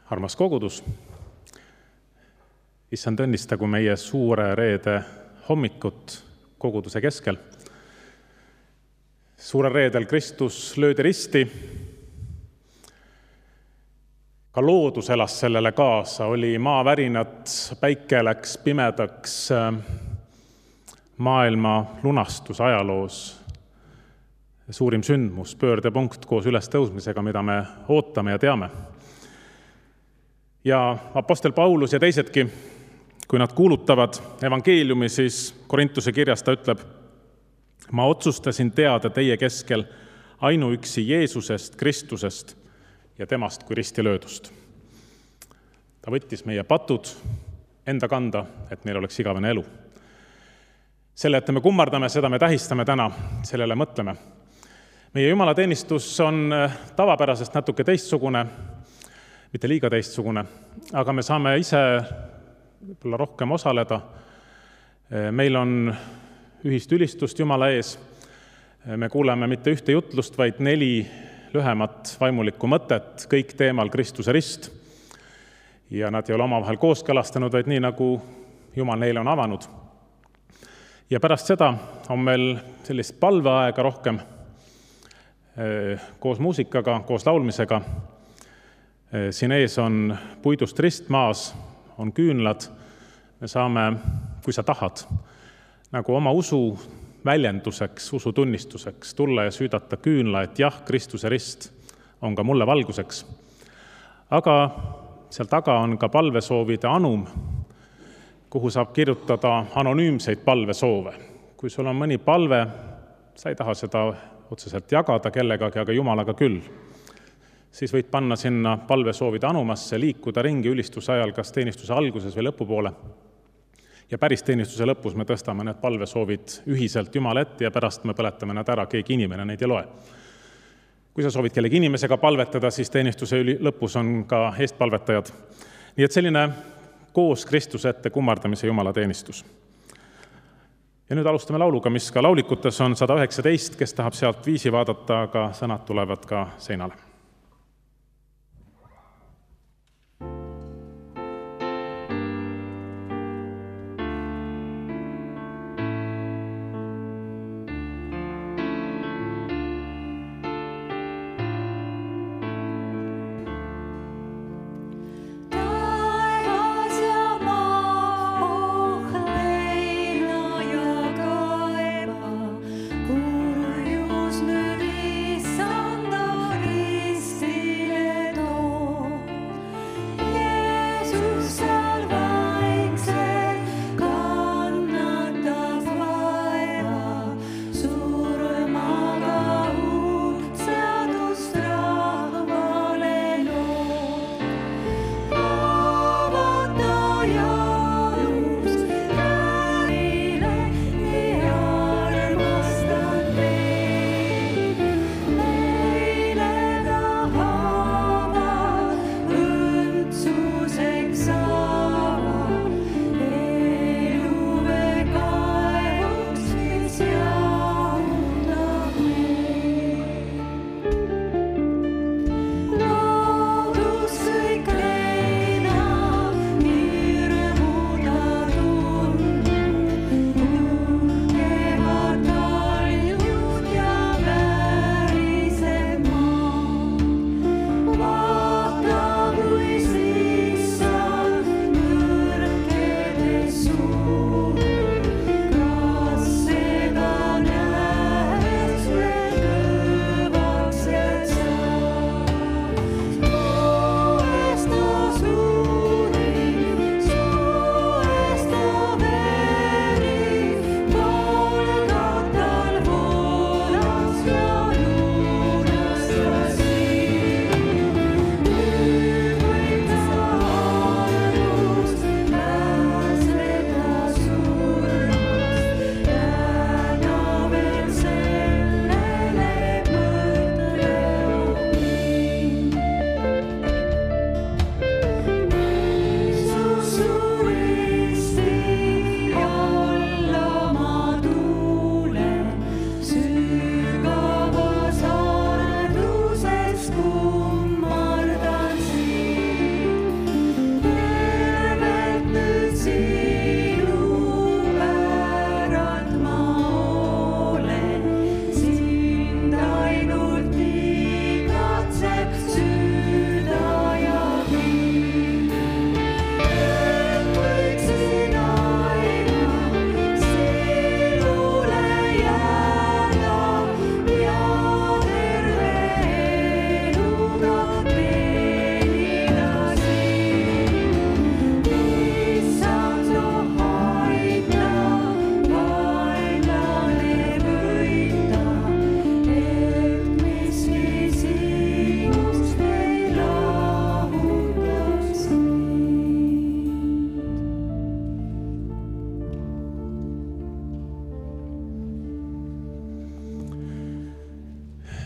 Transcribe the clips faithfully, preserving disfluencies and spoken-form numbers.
Armas kogudus, issand õnnistagu meie suure reede hommikut koguduse keskel. Suurel reedel Kristus löödi risti. Ka loodus elas sellele kaasa, oli maavärinad, päike läks pimedaks, maailma lunastus ajaloos, suurim sündmus, pöördepunkt koos ülestõusmisega, mida me ootame ja teame. Ja apostel Paulus ja teisedki, kui nad kuulutavad evangeeliumi, siis Korintuse kirjas ta ütleb: ma otsustasin teada teie keskel ainuüksi Jeesusest, Kristusest ja temast kui risti löödust. Ta võttis meie patud enda kanda, et meil oleks igavene elu. Selle, et me kummardame, seda me tähistame täna, sellele mõtleme. Meie jumalateenistus on tavapärasest natuke teistsugune, mitte liiga teistsugune, aga me saame ise võib-olla rohkem osaleda. Meil on ühist ülistust Jumala ees. Me kuuleme mitte ühte jutlust, vaid neli lühemat vaimulikku mõtet, kõik teemal Kristuse rist. Ja nad ei ole omavahel kooskõlastanud, vaid nii, nagu Jumal neile on avanud. Ja pärast seda on meil sellist palveaega rohkem koos muusikaga, koos laulmisega. Siin ees on puidust rist, maas on küünlad. Me saame, kui sa tahad, nagu oma usu väljenduseks, usu tunnistuseks tulla ja süüdata küünla, et jah, Kristuse rist on ka mulle valguseks. Aga seal taga on ka palvesoovide anum, kuhu saab kirjutada anonüümseid palvesoove. Kui sul on mõni palve, sa ei taha seda otseselt jagada kellegagi, aga Jumalaga küll, siis võid panna sinna palvesoovide anumasse, liikuda ringi ülistuse ajal, kas teenistuse alguses või lõpupoole. Ja päris teenistuse lõpus me tõstame need palvesoovid ühiselt Jumala ette ja pärast me põletame nad ära, keegi inimene neid ei loe. Kui sa soovid kellegi inimesega palvetada, siis teenistuse lõpus on ka eestpalvetajad. Nii et selline koos Kristuse ette kummardamise Jumala teenistus. Ja nüüd alustame lauluga, mis ka laulikutes on sada üheksateist, kes tahab sealt viisi vaadata, aga sõnad tulevad ka seinale. Kurjus nüüd issanda riik.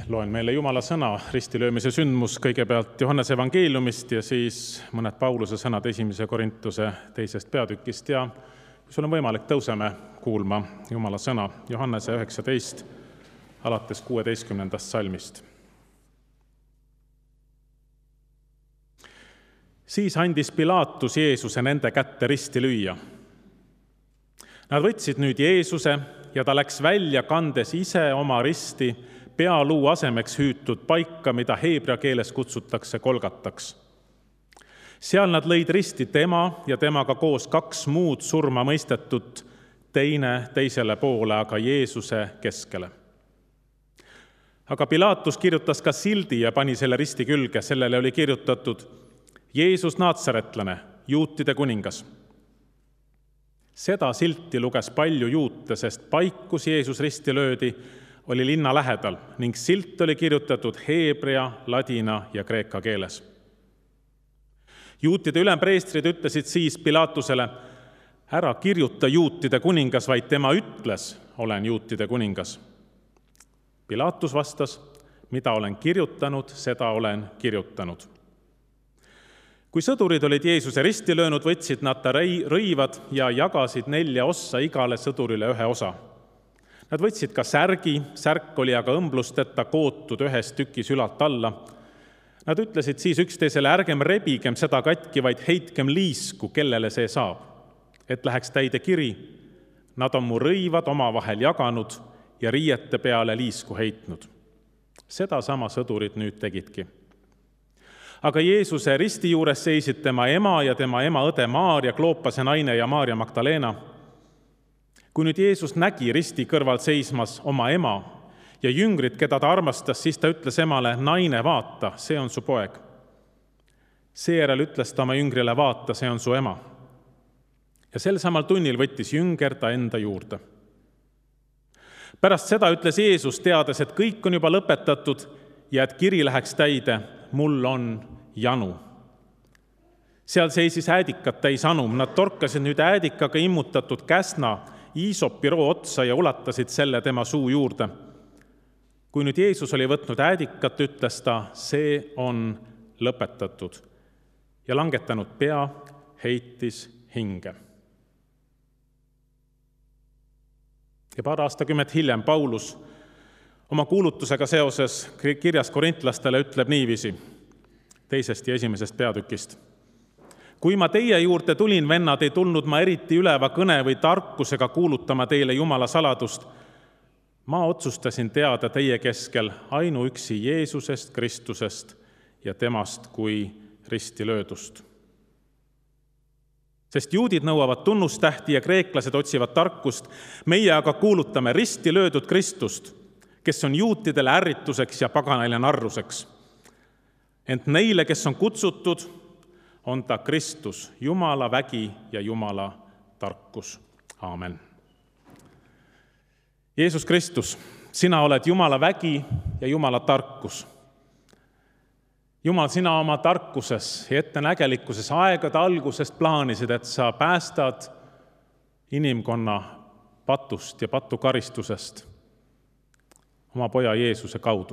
Loen meile Jumala sõna ristilöömise sündmus kõigepealt Johannese evangeeliumist ja siis mõned Pauluse sõnad esimese Korintuse teisest peatükist ja kui sul on võimalik, tõuseme kuulma Jumala sõna Johannese üheksateist alates kuueteistkümnendast salmist. Siis andis Pilaatus Jeesuse nende kätte risti lüüa. Nad võtsid nüüd Jeesuse ja ta läks välja, kandes ise oma risti pealuu asemeks hüütud paika, mida heebrea keeles kutsutakse Golgataks. Seal nad lõid risti tema ja temaga koos kaks muud surma mõistetut, teine teisele poole, aga Jeesuse keskele. Aga Pilaatus kirjutas ka sildi ja pani selle risti külge, sellele oli kirjutatud Jeesus Naatsaretlane, juutide kuningas. Seda silti luges palju juute, sest paik, kus Jeesus risti löödi, oli linna lähedal ning silt oli kirjutatud heebrea, ladina ja kreeka keeles. Juutide ülempreestrid ütlesid siis Pilaatusele, ära kirjuta juutide kuningas, vaid tema ütles, olen juutide kuningas. Pilaatus vastas, mida olen kirjutanud, seda olen kirjutanud. Kui sõdurid olid Jeesuse risti löönud, võtsid nad ta rõivad ja jagasid nelja ossa igale sõdurile ühe osa. Nad võtsid ka särgi, särk oli aga õmblusteta kootud ühes tükis ülalt alla. Nad ütlesid siis üksteisele, ärgem rebigem seda katki, vaid heitkem liisku, kellele see saab, et läheks täide kiri. Nad on mu rõivad omavahel jaganud ja riiete peale liisku heitnud. Seda sama sõdurid nüüd tegidki. Aga Jeesuse risti juures seisid tema ema ja tema ema õde Maaria, Kloopase naine ja Maaria Magdalena. Kui nüüd Jeesus nägi risti kõrval seismas oma ema ja jüngrid, keda ta armastas, siis ta ütles emale, naine, vaata, see on su poeg. Seejärel ütles ta oma jüngrile, vaata, see on su ema. Ja sel samal tunnil võttis jünger ta enda juurde. Pärast seda ütles Jeesus, teades, et kõik on juba lõpetatud ja et kiri läheks täide, mul on janu. Seal seisis äädikat täis anum. Nad torkasid nüüd äädikaga immutatud käsna iisopiroo otsa ja ulatasid selle tema suu juurde. Kui nüüd Jeesus oli võtnud äädikat, ütles ta, see on lõpetatud ja langetanud pea, heitis hinge. Ja paar aastakümmet hiljem Paulus oma kuulutusega seoses kirjas korintlastele ütleb niiviisi teisest ja esimesest peatükist. Kui ma teie juurde tulin, vennad, ei tulnud ma eriti üleva kõne või tarkusega kuulutama teile Jumala saladust. Ma otsustasin teada teie keskel ainuüksi Jeesusest Kristusest ja temast kui risti löödust. Sest juudid nõuavad tunnustähti ja kreeklased otsivad tarkust, meie aga kuulutame risti löödud Kristust, kes on juutidele ärrituseks ja paganaile narruseks. Ent neile, kes on kutsutud, on ta Kristus, Jumala vägi ja Jumala tarkus. Aamen. Jeesus Kristus, sina oled Jumala vägi ja Jumala tarkus. Jumal, sina oma tarkuses ja ettenägelikkuses aegade algusest plaanisid, et sa päästad inimkonna patust ja patukaristusest oma poja Jeesuse kaudu.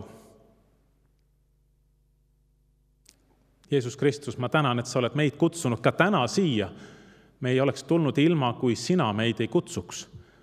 Jeesus Kristus, ma tänan, et sa oled meid kutsunud ka täna siia. Me ei oleks tulnud ilma, kui sina meid ei kutsuks.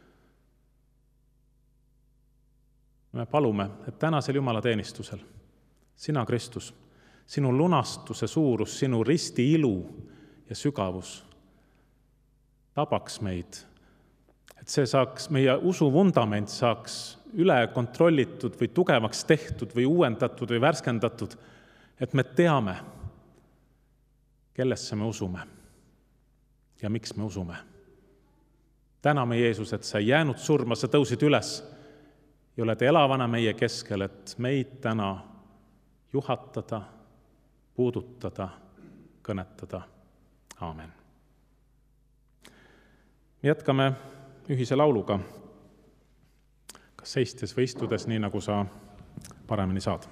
Me palume, et tänasel Jumala teenistusel, sina Kristus, sinu lunastuse suurus, sinu risti ilu ja sügavus tabaks meid, et see saaks, meie usu vundament saaks üle kontrollitud või tugevaks tehtud või uuendatud või värskendatud, et me teame, kellesse me usume ja miks me usume. Täname Jeesus, et sa ei jäänud surma, sa tõusid üles ja oled elavana meie keskel, et meid täna juhatada, puudutada, kõnetada. Aamen. Me jätkame ühise lauluga, kas seistes või istudes, nii nagu sa paremini saad.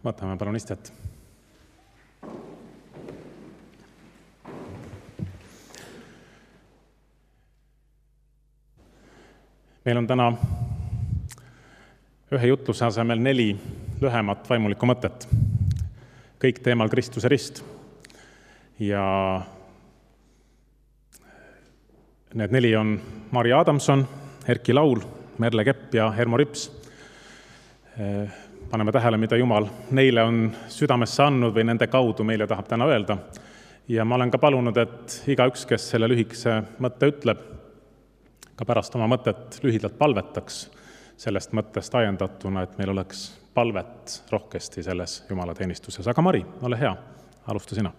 võtame palun istet. Meil on täna ühe jutluse asemel neli lühemat vaimulikku mõtet. Kõik teemal Kristuse rist. Ja need neli on Mari Adamson, Erki Laul, Merle Kepp ja Hermo Rips. Paneme tähele, mida Jumal neile on südamesse andnud või nende kaudu meile tahab täna öelda. Ja ma olen ka palunud, et igaüks, kes selle lühikese mõtte ütleb, ka pärast oma mõtet lühidalt palvetaks sellest mõttest ajendatuna, et meil oleks palvet rohkesti selles Jumala teenistuses. Aga Mari, ole hea, alusta sina.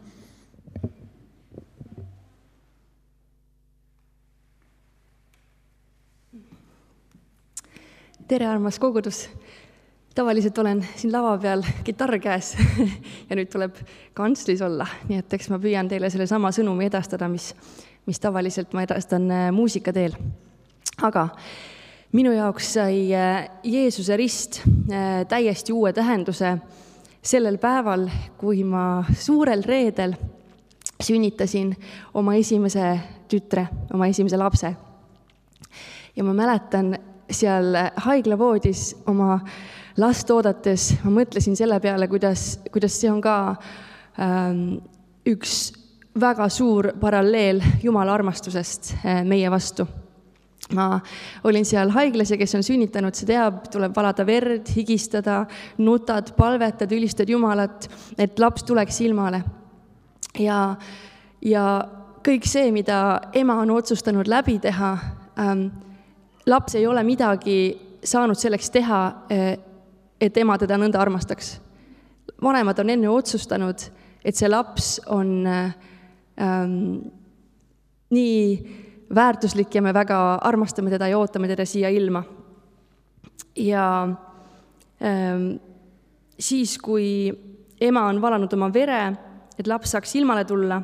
Tere, armas kogudus! Tavaliselt olen siin lava peal kitarr käes ja nüüd tuleb kantslis olla, nii et eks ma püüan teile selle sama sõnumi edastada, mis, mis tavaliselt ma edastan muusika teel. Aga minu jaoks sai Jeesuse rist täiesti uue tähenduse sellel päeval, kui ma suurel reedel sünnitasin oma esimese tütre, oma esimese lapse. Ja ma mäletan seal haiglavoodis oma last oodates, ma mõtlesin selle peale, kuidas, kuidas see on ka ähm, üks väga suur paralleel Jumala armastusest meie vastu. Ma olin seal haiglas ja kes on sünnitanud, see teab, tuleb valada verd, higistada, nutad, palvetad, ülistad Jumalat, et laps tuleks ilmale. Ja, ja kõik see, mida ema on otsustanud läbi teha, ähm, laps ei ole midagi saanud selleks teha, et ema teda nõnda armastaks. Vanemad on enne otsustanud, et see laps on ähm, nii väärtuslik ja me väga armastame teda ja ootame teda siia ilma. Ja ähm, siis, kui ema on valanud oma vere, et laps saaks ilmale tulla,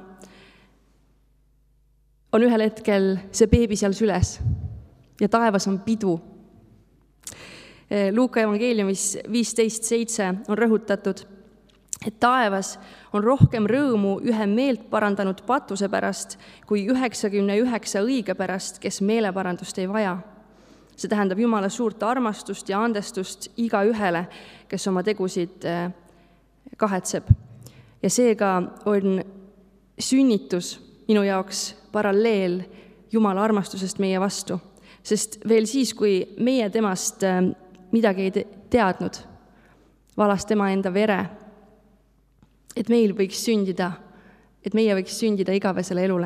on ühel hetkel see beebi seal süles ja taevas on pidu. Luuka evangeeliumis viisteist seitse on rõhutatud, et taevas on rohkem rõõmu ühe meelt parandanud patuse pärast kui üheksakümne üheksa õige pärast, kes meeleparandust ei vaja. See tähendab Jumala suurt armastust ja andestust iga ühele, kes oma tegusid kahetseb. Ja seega on sünnitus minu jaoks paralleel Jumala armastusest meie vastu. Sest veel siis, kui meie temast midagi ei teadnud, valas tema enda vere, et meil võiks sündida, et meie võiks sündida igavesele elule.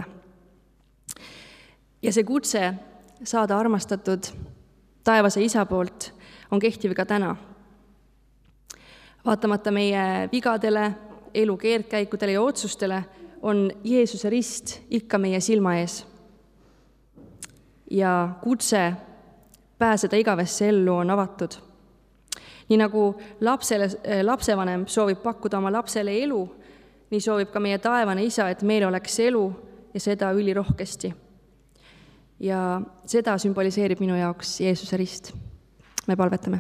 Ja see kutse saada armastatud taevase isa poolt on kehtiv ka täna. Vaatamata meie vigadele, elu keerdkäikudele ja otsustele on Jeesuse rist ikka meie silma ees. Ja kutse pääseda igavesse ellu on avatud. Nii nagu lapsele, lapsevanem soovib pakkuda oma lapsele elu, nii soovib ka meie taevane isa, et meil oleks elu ja seda ülirohkesti. Ja seda sümboliseerib minu jaoks Jeesuse rist. Me palvetame.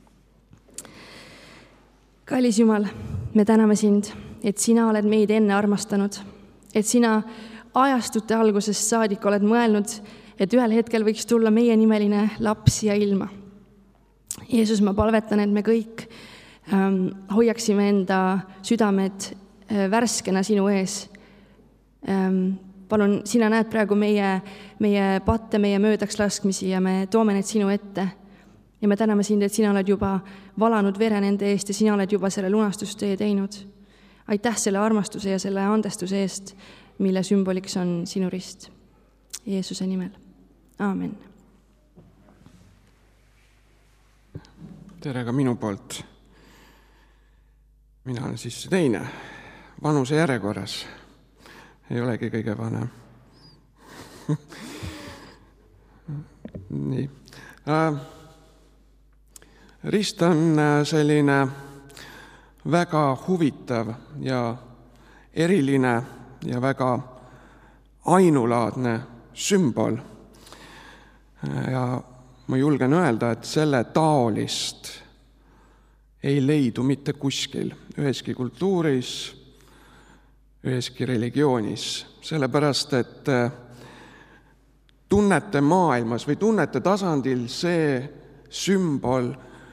Kallis Jumal, me täname sind, et sina oled meid enne armastanud, et sina ajastute algusest saadik oled mõelnud, et ühel hetkel võiks tulla meie nimeline laps ja ilma. Jeesus, ma palvetan, et me kõik ähm, hoiaksime enda südamed äh, värskena sinu ees. Ähm, palun, sina näed praegu meie, meie patte, meie möödaks laskmisi ja me toome need sinu ette. Ja me täname sind, et sina oled juba valanud vere nende eest ja sina oled juba selle lunastustee teinud. Aitäh selle armastuse ja selle andestuse eest, mille sümboliks on sinu rist. Jeesuse nimel. Aamen. Tere ka minu poolt. Mina olen siis teine. Vanuse järjekorras. Ei olegi kõige vanem. Nii. Rist on selline väga huvitav ja eriline ja väga ainulaadne sümbol. Ja ma julgen öelda, et selle taolist ei leidu mitte kuskil, üheski kultuuris, üheski religioonis, sellepärast et tunnete maailmas või tunnete tasandil see sümbol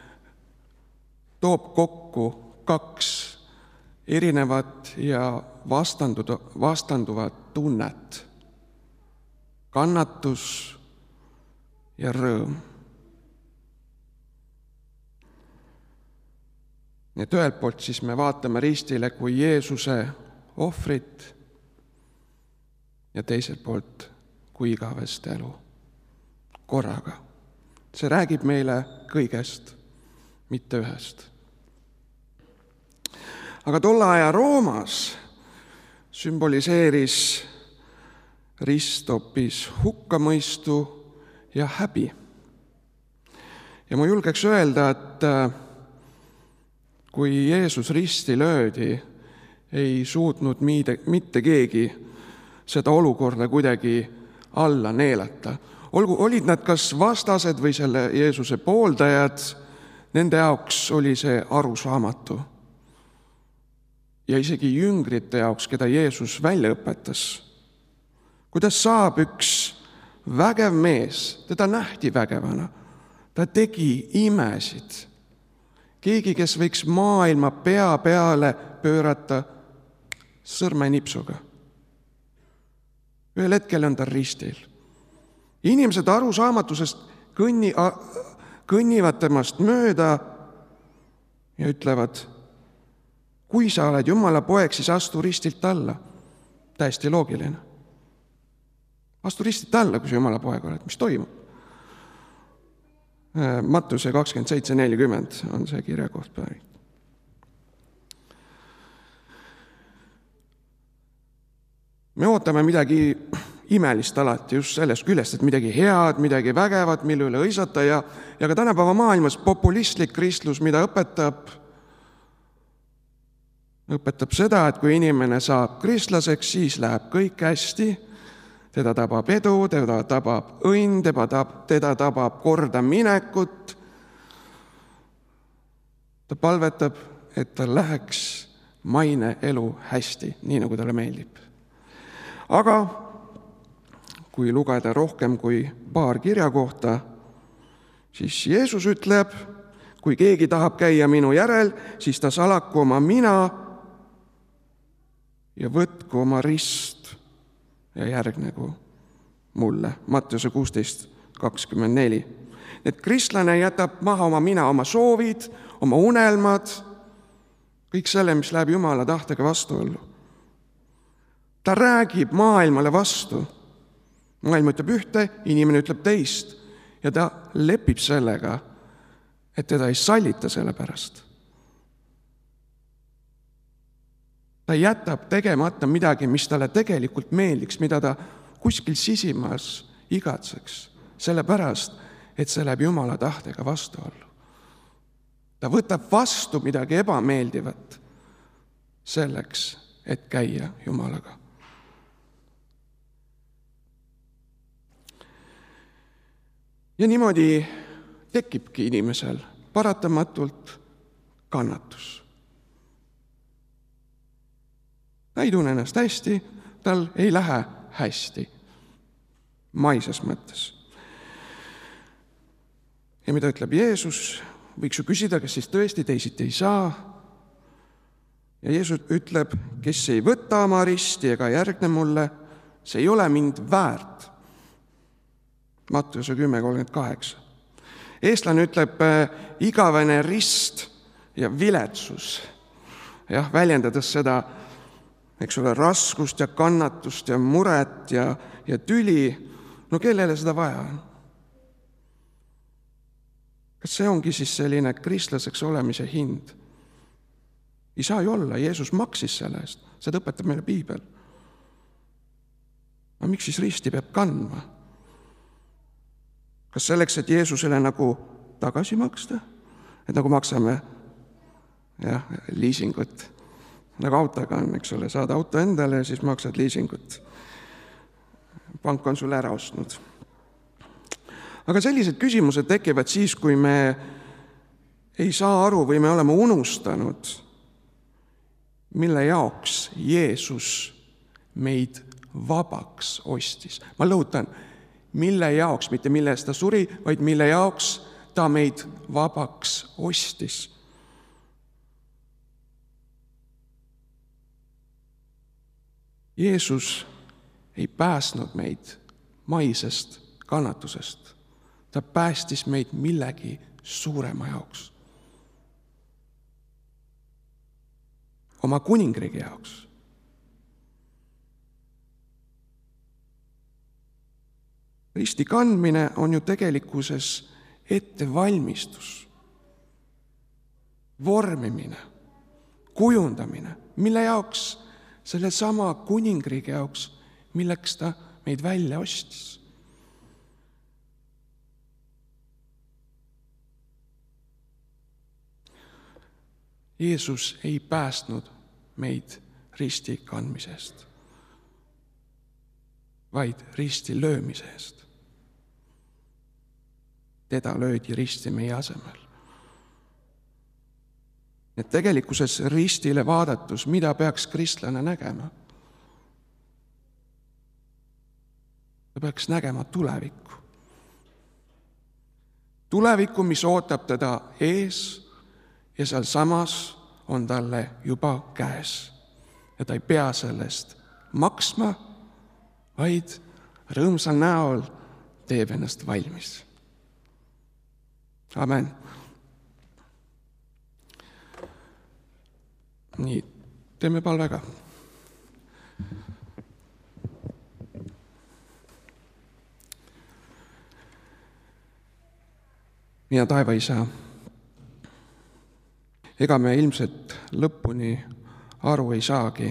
toob kokku kaks erinevat ja vastanduvat tunnet. Kannatus ja rõõm. Et ühelt poolt siis me vaatame ristile kui Jeesuse ohvrit ja teiselt poolt kui igavest elu korraga. See räägib meile kõigest, mitte ühest. Aga tolle aja Roomas sümboliseeris rist hoopis hukkamõistu ja häbi. Ja ma julgeks öelda, et kui Jeesus risti löödi, ei suutnud mitte keegi seda olukorda kuidagi alla neelata. Olgu, olid nad kas vastased või selle Jeesuse pooldajad, nende jaoks oli see arusaamatu. Ja isegi jüngrite jaoks, keda Jeesus välja õpetas. Kuidas saab üks vägev mees, teda nähti vägevana, ta tegi imesid. Keegi, kes võiks maailma pea peale pöörata sõrmenipsuga. Ühel hetkel on ta ristil. Inimesed arusaamatusest kõnni, kõnnivad temast mööda ja ütlevad, kui sa oled Jumala poeg, siis astu ristilt alla. Täiesti loogiline. Astu ristilt alla, kui sa Jumala poeg oled. Mis toimub? Mattuse kakskümmend seitse nelikümmend on see kirja koht pärit. Me ootame midagi imelist alati just sellest küljest, et midagi head, midagi vägevat, mille üle õisata ja, ja ka tänapäeva maailmas populistlik kristlus, mida õpetab, õpetab seda, et kui inimene saab kristlaseks, siis läheb kõik hästi, teda tabab edu, teda tabab õnn, teda tabab, teda tabab korda minekut. Ta palvetab, et tal läheks maine elu hästi, nii nagu talle meeldib. Aga kui lugeda rohkem kui paar kirja kohta, siis Jeesus ütleb, kui keegi tahab käia minu järel, siis ta salaku oma mina ja võtku oma rist ja järgnegu mulle. Mattuse kuusteist kakskümmend neli. Et kristlane jätab maha oma mina, oma soovid, oma unelmad, kõik selle, mis läheb Jumala tahtega vastuollu. Ta räägib maailmale vastu. Maailm ütleb ühte, inimene ütleb teist ja ta lepib sellega, et teda ei sallita selle pärast. Ta jätab tegemata midagi, mis talle tegelikult meeldiks, mida ta kuskil sisimas igatseks, sellepärast, et see läheb Jumala tahtega vastuollu. Ta võtab vastu midagi ebameeldivat selleks, et käia Jumalaga. Ja niimoodi tekibki inimesel paratamatult kannatus. Ta ei tunne ennast hästi, tal ei lähe hästi, maises mõttes. Ja mida ütleb Jeesus, võiks ju küsida, kas siis tõesti teisiti ei saa. Ja Jeesus ütleb, kes ei võta oma risti ega järgne mulle, see ei ole mind väärt. Mattuse kümme kolmkümmend kaheksa. Eestlane ütleb igavene rist ja viletsus. Jah, väljendades seda, eks ole, raskust ja kannatust ja muret ja, ja tüli. No kellele seda vaja on? Kas see ongi siis selline kristlaseks olemise hind? Ei saa ju olla, Jeesus maksis selle eest. Seda õpetab meile Piibel. Aga miks siis risti peab kandma? Kas selleks, et Jeesusele nagu tagasi maksta? Et nagu maksame jah, liisingut. Nagu autoga on, eks ole, saad auto endale ja siis maksad liisingut. Pank on sulle ära ostnud. Aga sellised küsimused tekivad siis, kui me ei saa aru või me oleme unustanud, mille jaoks Jeesus meid vabaks ostis. Ma lõhutan, mille jaoks, mitte mille eest ta suri, vaid mille jaoks ta meid vabaks ostis. Jeesus ei päästnud meid maisest kannatusest. Ta päästis meid millegi suurema jaoks. Oma kuningriigi jaoks. Risti kandmine on ju tegelikkuses ettevalmistus, vormimine, kujundamine, mille jaoks, selle sama kuningriigi jaoks, milleks ta meid välja ostis. Jeesus ei päästnud meid risti kandmisest, vaid risti löömise eest. Teda löödi risti meie asemel. Et tegelikkuses ristile vaadatus, mida peaks kristlane nägema? Ta peaks nägema tulevikku. Tulevikku, mis ootab teda ees ja seal samas on talle juba käes. Ja ta ei pea sellest maksma, vaid rõõmsal näol teeb ennast valmis. Amen. Nii, teeme palvega. Mina taivaisa, ega me ilmselt lõpuni aru ei saagi,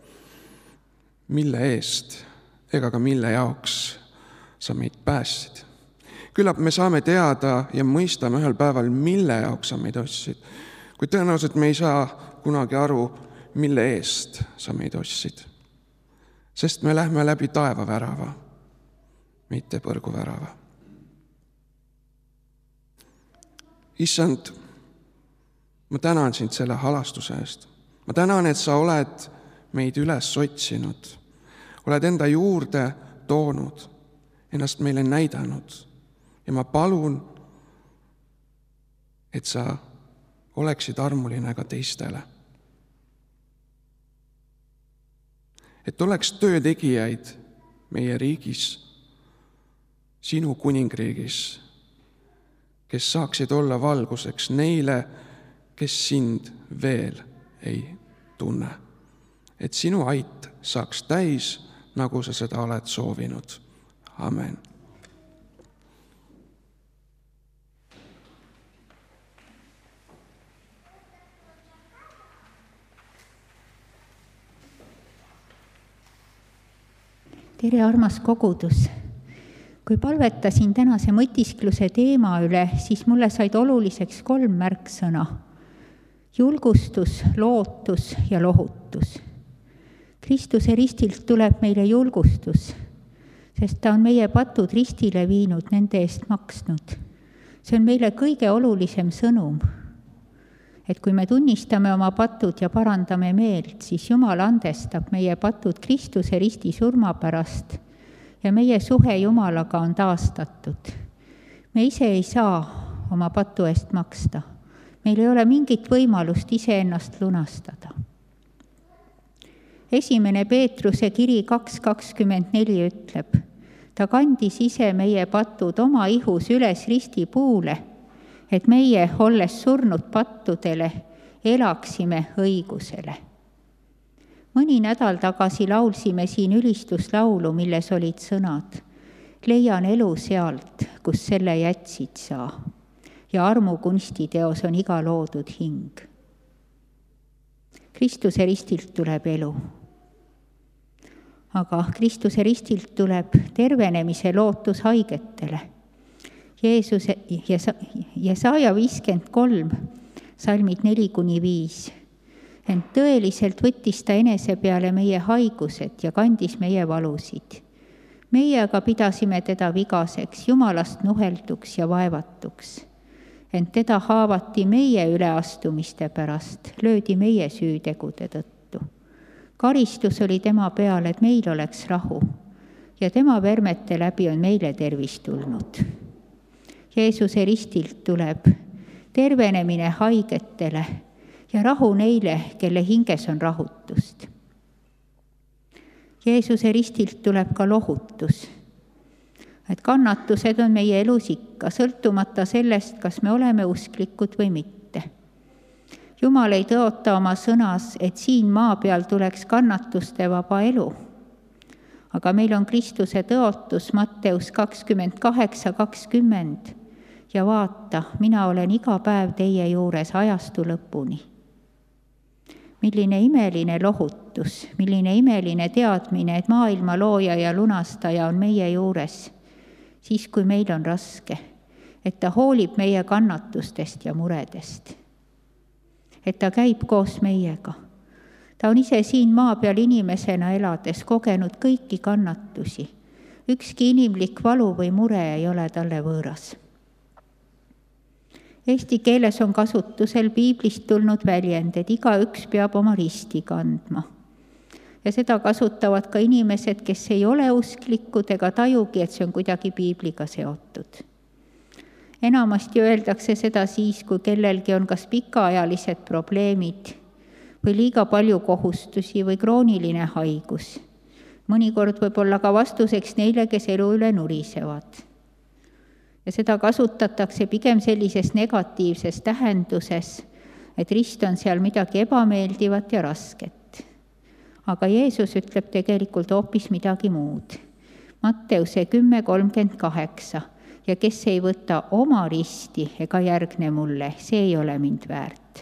mille eest ega ka mille jaoks sa meid päästsid. Küllap me saame teada ja mõistame ühel päeval, mille jaoks sa meid ostsid, kuid tõenäoliselt me ei saa kunagi aru, mille eest sa meid ostsid. Sest me lähme läbi taevavärava, mitte põrguvärava. Issand, ma tänan sind selle halastuse eest. Ma tänan, et sa oled meid üles otsinud, oled enda juurde toonud, ennast meile näidanud. Ja ma palun, et sa oleksid armuline ka teistele. Et oleks töötegijaid meie riigis, sinu kuningriigis, kes saaksid olla valguseks neile, kes sind veel ei tunne. Et sinu ait saaks täis, nagu sa seda oled soovinud. Amen. Tere, armas kogudus! Kui palvetasin tänase mõtiskluse teema üle, siis mulle said oluliseks kolm märksõna. Julgustus, lootus ja lohutus. Kristuse ristilt tuleb meile julgustus, sest ta on meie patud ristile viinud, nende eest maksnud. See on meile kõige olulisem sõnum, et kui me tunnistame oma patud ja parandame meelt, siis Jumal andestab meie patud Kristuse risti surma pärast ja meie suhe Jumalaga on taastatud. Me ise ei saa oma patu eest maksta. Meil ei ole mingit võimalust iseennast lunastada. Esimene Peetruse kiri kaks kakskümmend neli ütleb, ta kandis ise meie patud oma ihus üles risti puule, et meie, olles surnud pattudele, elaksime õigusele. Mõni nädal tagasi laulsime siin ülistuslaulu, milles olid sõnad. Leian elu sealt, kus selle jätsid sa. Ja armu kunstiteos on iga loodud hing. Kristuse ristilt tuleb elu. Aga Kristuse ristilt tuleb tervenemise lootus haigetele. Jeesuse, Jesaja viiskümmend kolm, salmid neli kuni viis. Ent tõeliselt võttis ta enese peale meie haigused ja kandis meie valusid. Meie aga pidasime teda vigaseks, Jumalast nuhelduks ja vaevatuks. ent teda haavati meie üleastumiste pärast, löödi meie süütegude tõttu. Karistus oli tema peal, et meil oleks rahu ja tema vermete läbi on meile tervis tulnud. Jeesuse ristilt tuleb tervenemine haigetele ja rahu neile, kelle hinges on rahutust. Jeesuse ristilt tuleb ka lohutus, et kannatused on meie elus ikka, sõltumata sellest, kas me oleme usklikud või mitte. Jumal ei tõota oma sõnas, et siin maa peal tuleks kannatuste vaba elu. Aga meil on Kristuse tõotus Matteus kakskümmend kaheksa kakskümmend ja vaata, mina olen iga päev teie juures ajastu lõpuni. Milline imeline lohutus, milline imeline teadmine, et maailma looja ja lunastaja on meie juures, siis kui meil on raske, et ta hoolib meie kannatustest ja muredest. Et ta käib koos meiega. Ta on ise siin maa peal inimesena elades kogenud kõiki kannatusi. Ükski inimlik valu või mure ei ole talle võõras. Eesti keeles on kasutusel piiblist tulnud väljend, et igaüks peab oma risti kandma. Ja seda kasutavad ka inimesed, kes ei ole usklikud ega tajugi, et see on kuidagi piibliga seotud. Enamasti öeldakse seda siis, kui kellelgi on kas pikaajalised probleemid või liiga palju kohustusi või krooniline haigus. Mõnikord võib olla ka vastuseks neile, kes elu üle nurisevad. Ja seda kasutatakse pigem sellises negatiivses tähenduses, et rist on seal midagi ebameeldivat ja rasket. Aga Jeesus ütleb tegelikult hoopis midagi muud. Matteuse kümme kolmkümmend kaheksa. Ja kes ei võta oma risti ega järgne mulle, see ei ole mind väärt.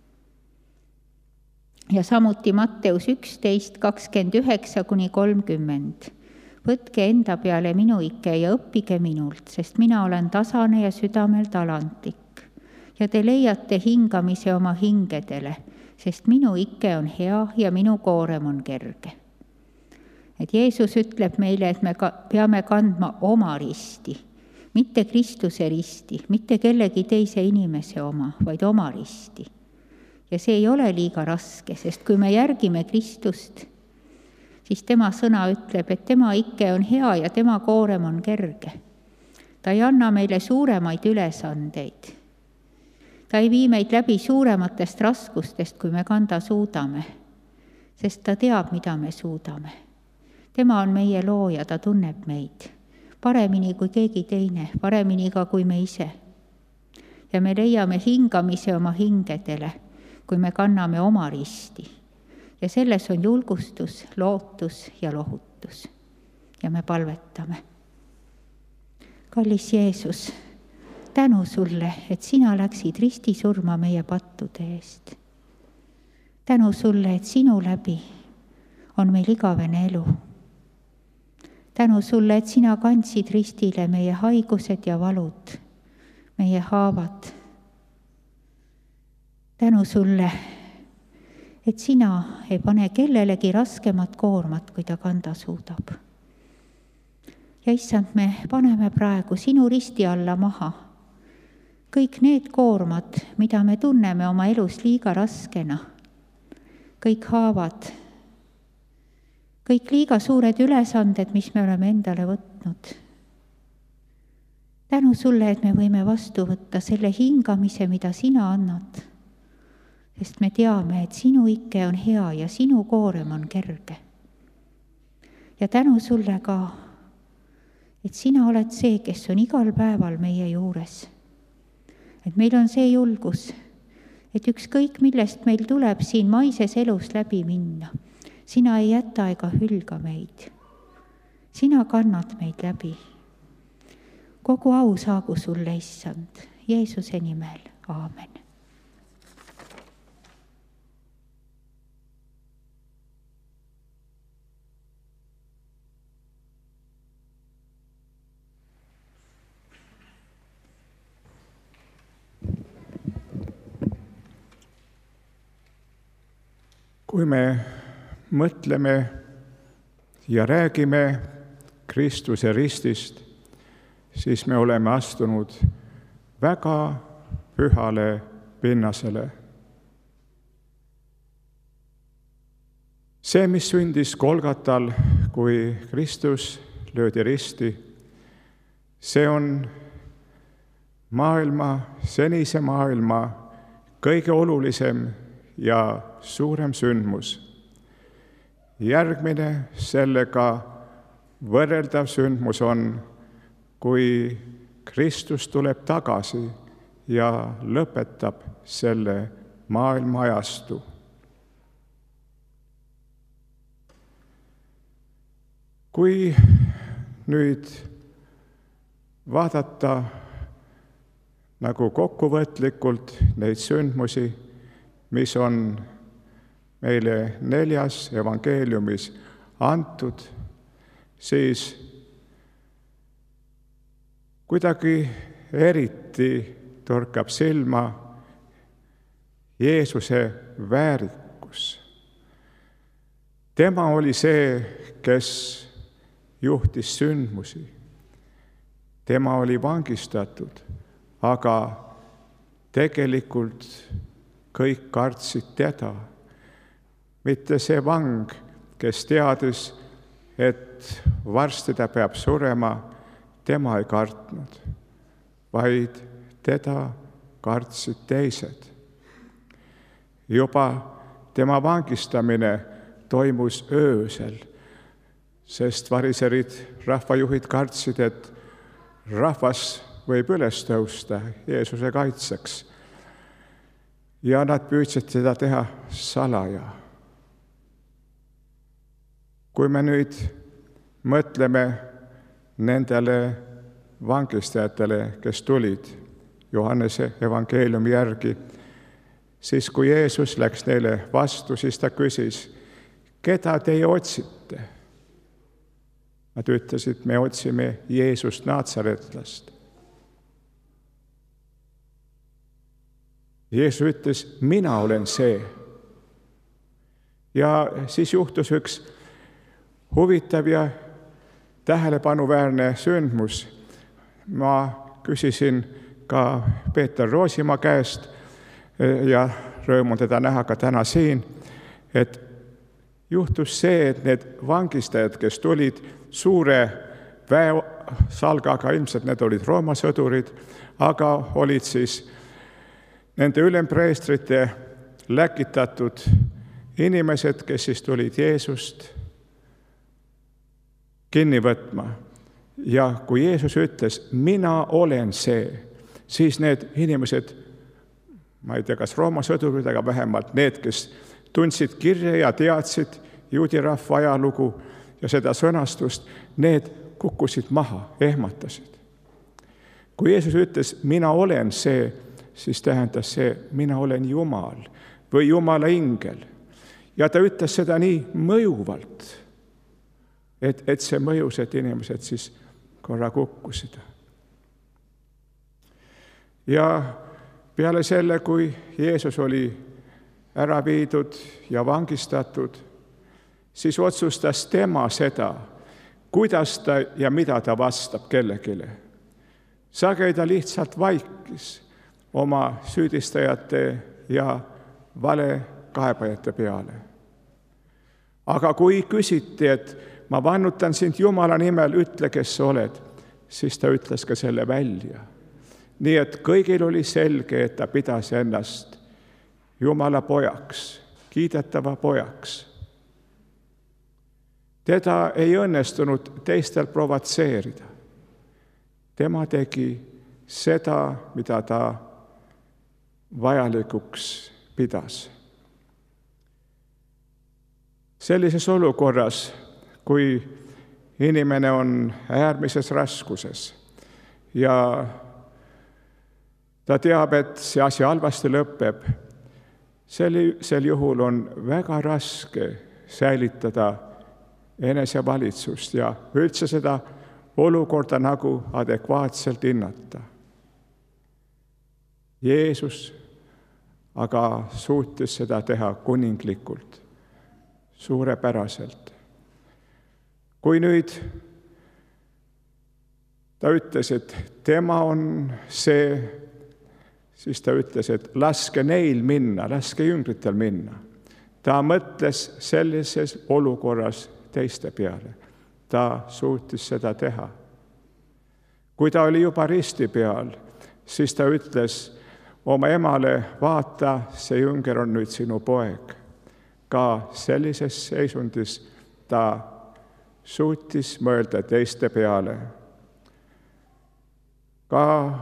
Ja samuti Matteus üksteist kakskümmend üheksa kuni kolmkümmend. Võtke enda peale minu ike ja õppige minult, sest mina olen tasane ja südamel talantlik. Ja te leiate hingamise oma hingedele, sest minu ike on hea ja minu koorem on kerge. Et Jeesus ütleb meile, et me peame kandma oma risti, mitte Kristuse risti, mitte kellegi teise inimese oma, vaid oma risti. Ja see ei ole liiga raske, sest kui me järgime Kristust, siis tema sõna ütleb, et tema ikke on hea ja tema koorem on kerge. Ta ei anna meile suuremaid ülesandeid. Ta ei vii meid läbi suurematest raskustest, kui me kanda suudame, sest ta teab, mida me suudame. Tema on meie looja, ta tunneb meid. Paremini kui keegi teine, paremini ka kui me ise. Ja me leiame hingamise oma hingedele, kui me kanname oma risti. Ja selles on julgustus, lootus ja lohutus. Ja me palvetame. Kallis Jeesus, tänu sulle, et sina läksid risti surma meie pattude eest. Tänu sulle, et sinu läbi on meil igavene elu. Tänu sulle, et sina kandsid ristile meie haigused ja valud, meie haavad. Tänu sulle, et sina ei pane kellelegi raskemat koormat, kui ta kanda suudab. Ja issand, me paneme praegu sinu risti alla maha kõik need koormad, mida me tunneme oma elus liiga raskena, kõik haavad, kõik liiga suured ülesanded, mis me oleme endale võtnud. Tänu sulle, et me võime vastu võtta selle hingamise, mida sina annad, sest me teame, et sinu ikke on hea ja sinu koorem on kerge. Ja tänu sulle ka, et sina oled see, kes on igal päeval meie juures. Et meil on see julgus, et ükskõik millest meil tuleb siin maises elus läbi minna, sina ei jäta ega hülga meid. Sina kannad meid läbi. Kogu au saagu sulle, issand, Jeesuse nimel. Aamen. Kui me mõtleme ja räägime Kristuse ristist, siis me oleme astunud väga pühale pinnasele. See, mis sündis Golgatal, kui Kristus löödi risti, see on maailma, senise maailma kõige olulisem ja suurem sündmus. Järgmine sellega võrreldav sündmus on, kui Kristus tuleb tagasi ja lõpetab selle maailma ajastu. Kui nüüd vaadata nagu kokkuvõtlikult neid sündmusi, mis on meile neljas evangeeliumis antud, siis kuidagi eriti torkab silma Jeesuse väärikus. Tema oli see, kes juhtis sündmusi. Tema oli vangistatud, aga tegelikult kõik kartsid teda. Mitte see vang, kes teadis, et varsti ta peab surema, tema ei kartnud, vaid teda kartsid teised. Juba tema vangistamine toimus öösel, sest variserid, rahvajuhid kartsid, et rahvas võib üles tõusta Jeesuse kaitseks. Ja nad püüdsid seda teha salaja. Kui me nüüd mõtleme nendele vangistajatele, kes tulid Johannese evangeeliumi järgi, siis kui Jeesus läks neile vastu, siis ta küsis, keda teie otsite? Nad ütlesid, me otsime Jeesust Naatsaretlast. Jeesus ütles, mina olen see. Ja siis juhtus üks huvitav ja tähelepanuväärne sündmus. Ma küsisin ka Peeter Roosimaa käest ja rõõm on teda näha ka täna siin, et juhtus see, et need vangistajad, kes tulid suure väesalgaga, ilmselt need olid Rooma sõdurid, aga olid siis nende ülempreestrite läkitatud inimesed, kes siis tulid Jeesust kinni võtma. Ja kui Jeesus ütles, mina olen see, siis need inimesed, ma ei tea, kas Rooma sõdurid, aga vähemalt need, kes tundsid kirja ja teadsid juudi rahva ajalugu ja seda sõnastust, need kukkusid maha, ehmatasid. Kui Jeesus ütles, mina olen see, siis tähendas see, mina olen Jumal või Jumala ingel. Ja ta ütles seda nii mõjuvalt, et, et see mõjus, et inimesed siis korra kukkusid. Ja peale selle, kui Jeesus oli ära viidud ja vangistatud, siis otsustas tema seda, kuidas ta ja mida ta vastab kellegile. Sageli ta lihtsalt vaikis oma süüdistajate ja vale kaebajate peale. Aga kui küsiti, et ma vannutan sind Jumala nimel, ütle, kes sa oled, siis ta ütles ka selle välja. Nii et kõigil oli selge, et ta pidas ennast Jumala pojaks, kiidetava pojaks. Teda ei õnnestunud teistel provotseerida. Tema tegi seda, mida ta vajalikuks pidas. Sellises olukorras, kui inimene on äärmises raskuses ja ta teab, et see asi halvasti lõpeb, sel, sel juhul on väga raske säilitada enesevalitsust ja üldse seda olukorda nagu adekvaatselt hinnata. Jeesus aga suutis seda teha kuninglikult, suurepäraselt. Kui nüüd ta ütles, et tema on see, siis ta ütles, et laske neil minna, laske jüngritel minna. Ta mõtles sellises olukorras teiste peale. Ta suutis seda teha. Kui ta oli juba risti peal, siis ta ütles oma emale, vaata, see jünger on nüüd sinu poeg. Ka sellises seisundis ta suutis mõelda teiste peale. Ka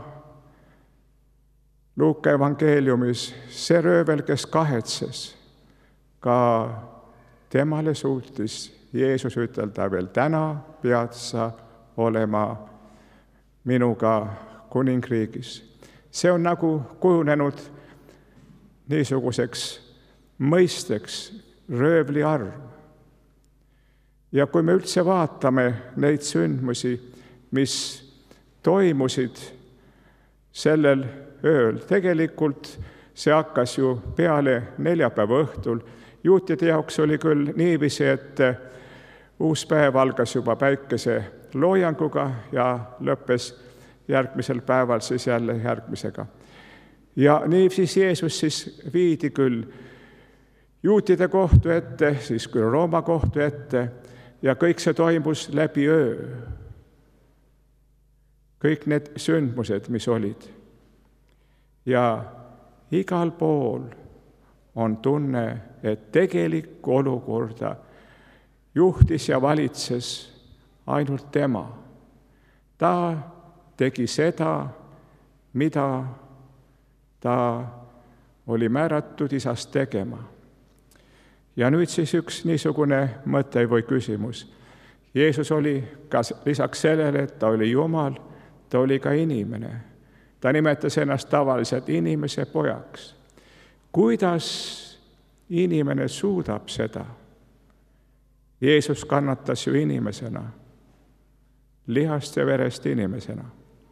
Luuka evangeeliumis see röövel, kes kahetses, ka temale suutis Jeesus ütelda veel, täna pead sa olema minuga kuningriigis. See on nagu kujunenud niisuguseks mõisteks röövli arv. Ja kui me üldse vaatame neid sündmusi, mis toimusid sellel ööl, tegelikult see hakkas ju peale neljapäeva õhtul. Juutide jaoks oli küll niiviisi, et uus päev algas juba päikese loojanguga ja lõppes järgmisel päeval siis jälle järgmisega. Ja nii siis Jeesus siis viidi küll juutide kohtu ette, siis küll Rooma kohtu ette ja kõik see toimus läbi öö. Kõik need sündmused, mis olid. Ja igal pool on tunne, et tegelikku olukorda juhtis ja valitses ainult tema. Ta tegi seda, mida ta oli määratud isast tegema. Ja nüüd siis üks niisugune mõte või küsimus. Jeesus oli ka lisaks sellele, et ta oli Jumal, ta oli ka inimene. Ta nimetas ennast tavaliselt inimese pojaks. Kuidas inimene suudab seda? Jeesus kannatas ju inimesena, lihast ja verest inimesena.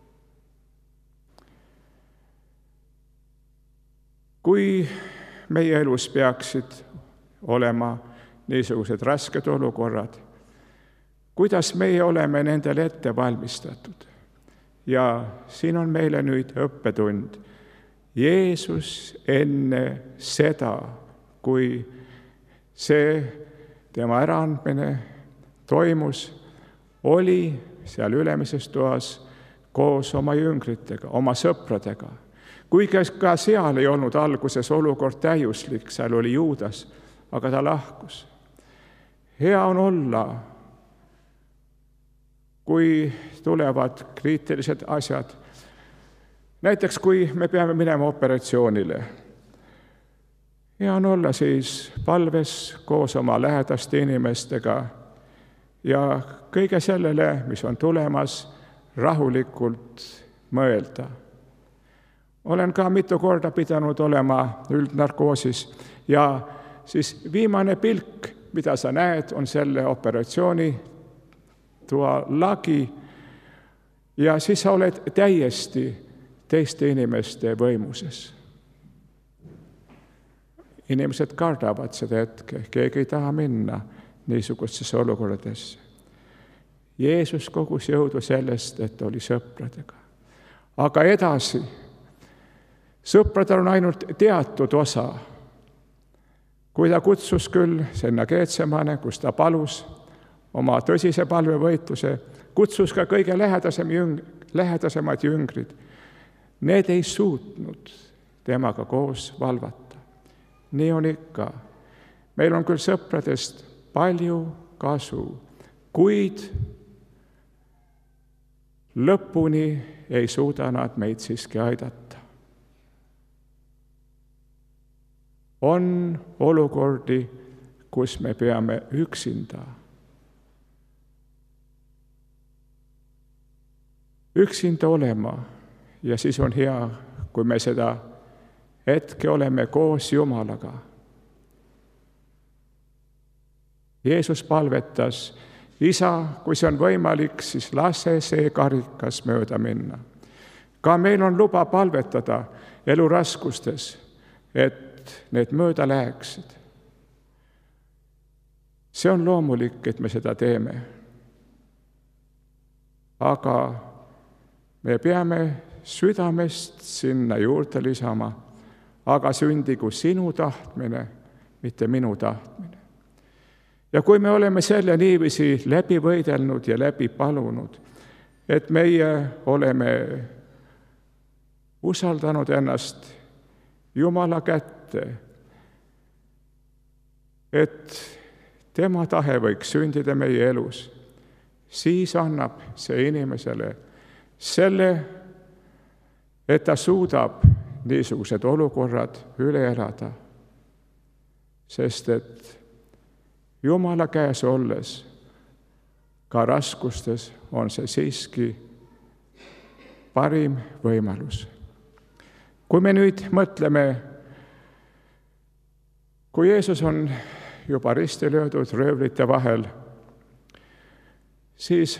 Kui meie elus peaksid olema niisugused rasked olukorrad, kuidas meie oleme nendele ette valmistatud? Ja siin on meile nüüd õppetund. Jeesus enne seda, kui see tema äraandmine toimus, oli seal ülemises toas koos oma jüngritega, oma sõpradega. Kuigi ka seal ei olnud alguses olukord täiuslik, seal oli Juudas, aga ta lahkus. Hea on olla, kui tulevad kriitilised asjad. Näiteks, kui me peame minema operatsioonile. Hea on olla siis palves koos oma lähedaste inimestega ja kõige sellele, mis on tulemas, rahulikult mõelda. Olen ka mitu korda pidanud olema üldnarkoosis ja siis viimane pilk, mida sa näed, on selle operatsiooni tuo lagi ja siis sa oled täiesti teiste inimeste võimuses. Inimesed kardavad seda hetke, keegi ei taha minna niisugustesse olukordadesse. Jeesus kogus jõudu sellest, et oli sõpradega. Aga edasi, sõpradel on ainult teatud osa. Kui ta kutsus küll sinna Getsemane, kus ta palus oma tõsise palvevõitluse, kutsus ka kõige lähedasem jüng, lähedasemad jüngrid. Need ei suutnud temaga koos valvata. Nii on ikka. Meil on küll sõpradest palju kasu, kuid lõpuni ei suuda nad meid siiski aidata. On olukordi, kus me peame üksinda üksinda olema ja siis on hea, kui me seda hetke oleme koos Jumalaga. Jeesus palvetas, isa, kui see on võimalik, siis lase see karikas mööda minna. Ka meil on luba palvetada elu raskustes, et need mööda läheksid. See on loomulik, et me seda teeme. Aga me peame südamest sinna juurde lisama, aga sündigu sinu tahtmine, mitte minu tahtmine. Ja kui me oleme selle niiviisi läbi võidelnud ja läbi palunud, et meie oleme usaldanud ennast Jumala kätte, et tema tahe võiks sündida meie elus, siis annab see inimesele selle, et ta suudab niisugused olukorrad üle elada. Sest et Jumala käes olles, ka raskustes, on see siiski parim võimalus. Kui me nüüd mõtleme, kui Jeesus on juba risti löödud röövlite vahel, siis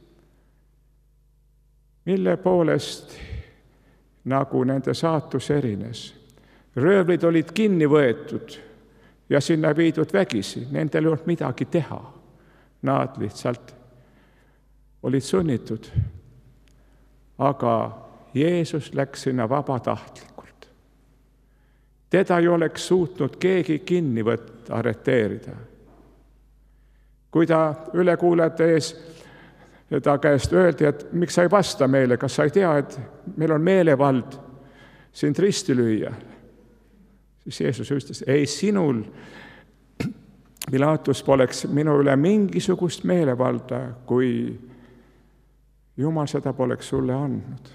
mille poolest nagu nende saatus erines? Röövlid olid kinni võetud ja sinna viidud vägisi, nendel ei olnud midagi teha. Nad lihtsalt olid sunnitud. Aga Jeesus läks sinna vabatahtlikult. Teda ei oleks suutnud keegi kinni võtta, arreteerida. Kui ta ülekuulajate ees ta käest öeldi, et miks sa ei vasta meile, kas sa ei tea, et meil on meelevald sind risti lüüa, siis Jeesus ütles, ei sinul, Pilaatus, poleks minu üle mingisugust meelevalda, kui Jumal seda poleks sulle andnud.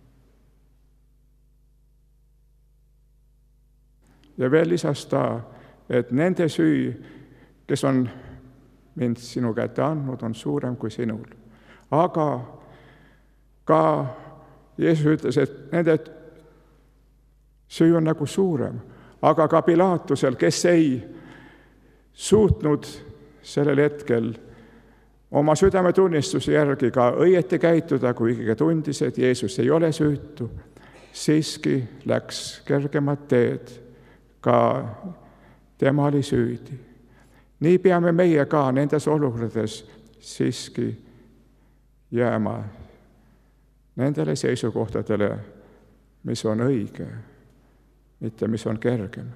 Ja veel lisas ta, et nende süü, kes on mind sinu kätte andnud, on suurem kui sinul. Aga ka Jeesus ütles, et nende süü on nagu suurem. Aga ka Pilaatusel, kes ei suutnud sellel hetkel oma südametunnistuse järgi ka õieti käituda, kuigi tundis, et Jeesus ei ole süütu, siiski läks kergemat teed, ka tema oli süüdi. Nii peame meie ka nendes olukordades siiski jääma nendele seisukohtadele, mis on õige, mitte mis on kergem.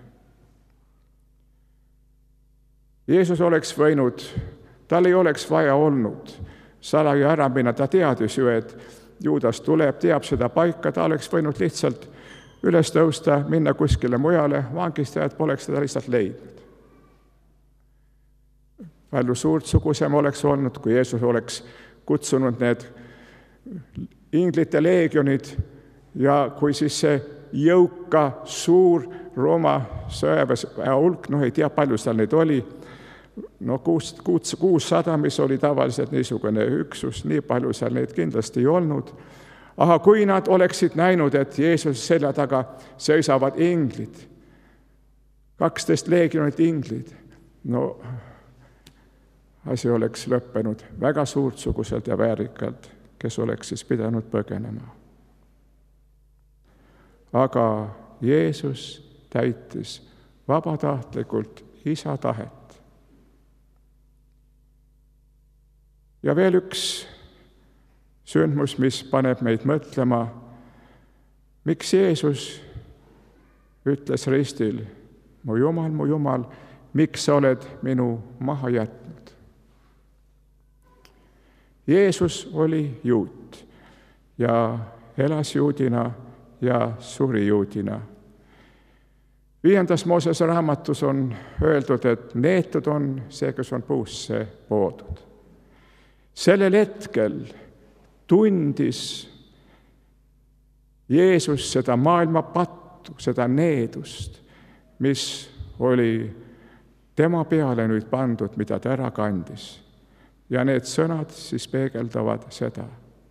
Jeesus oleks võinud, tal ei oleks vaja olnud salaja ära minna, ta teadis ju, et Juudas tuleb, teab seda paika, ta oleks võinud lihtsalt üles tõusta, minna kuskile mujale, vangistajad poleks seda lihtsalt leidnud. Palju suurtsugusem oleks olnud, kui Jeesus oleks kutsunud need inglite leegionid ja kui siis see jõuka suur Rooma sõjaväes hulk, noh ei tea, palju seal neid oli, no kuussada, mis oli tavaliselt niisugune üksus, nii palju seal neid kindlasti ei olnud. Aga kui nad oleksid näinud, et Jeesus selja taga seisavad inglid, kaksteist leegionit inglid, no asi oleks lõppenud väga suurtsuguselt ja väärikalt, kes oleks siis pidanud põgenema. Aga Jeesus täitis vabatahtlikult isa tahet. Ja veel üks sündmus, mis paneb meid mõtlema, miks Jeesus ütles ristil, mu Jumal, mu Jumal, miks sa oled minu maha jätnud? Jeesus oli juut ja elas juudina ja suri juudina. Viiendas Moosese raamatus on öeldud, et neetud on see, kes on puusse poodud. Sellel hetkel tundis Jeesus seda maailma pattu, seda needust, mis oli tema peale nüüd pandud, mida ta ära kandis. Ja need sõnad siis peegeldavad seda.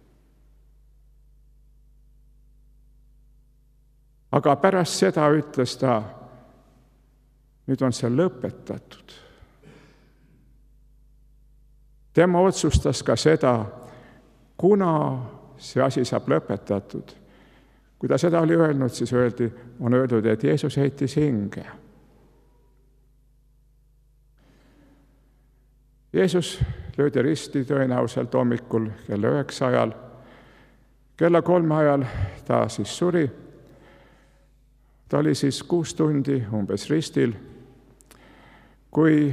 Aga pärast seda ütles ta, nüüd on see lõpetatud. Tema otsustas ka seda, kuna see asi saab lõpetatud. Kui ta seda oli öelnud, siis öeldi, on öeldud, et Jeesus heitis hinge. Jeesus löödi risti tõenäoliselt hommikul kell üheksa ajal, kella kolme ajal ta siis suri. Ta oli siis kuus tundi umbes ristil, kui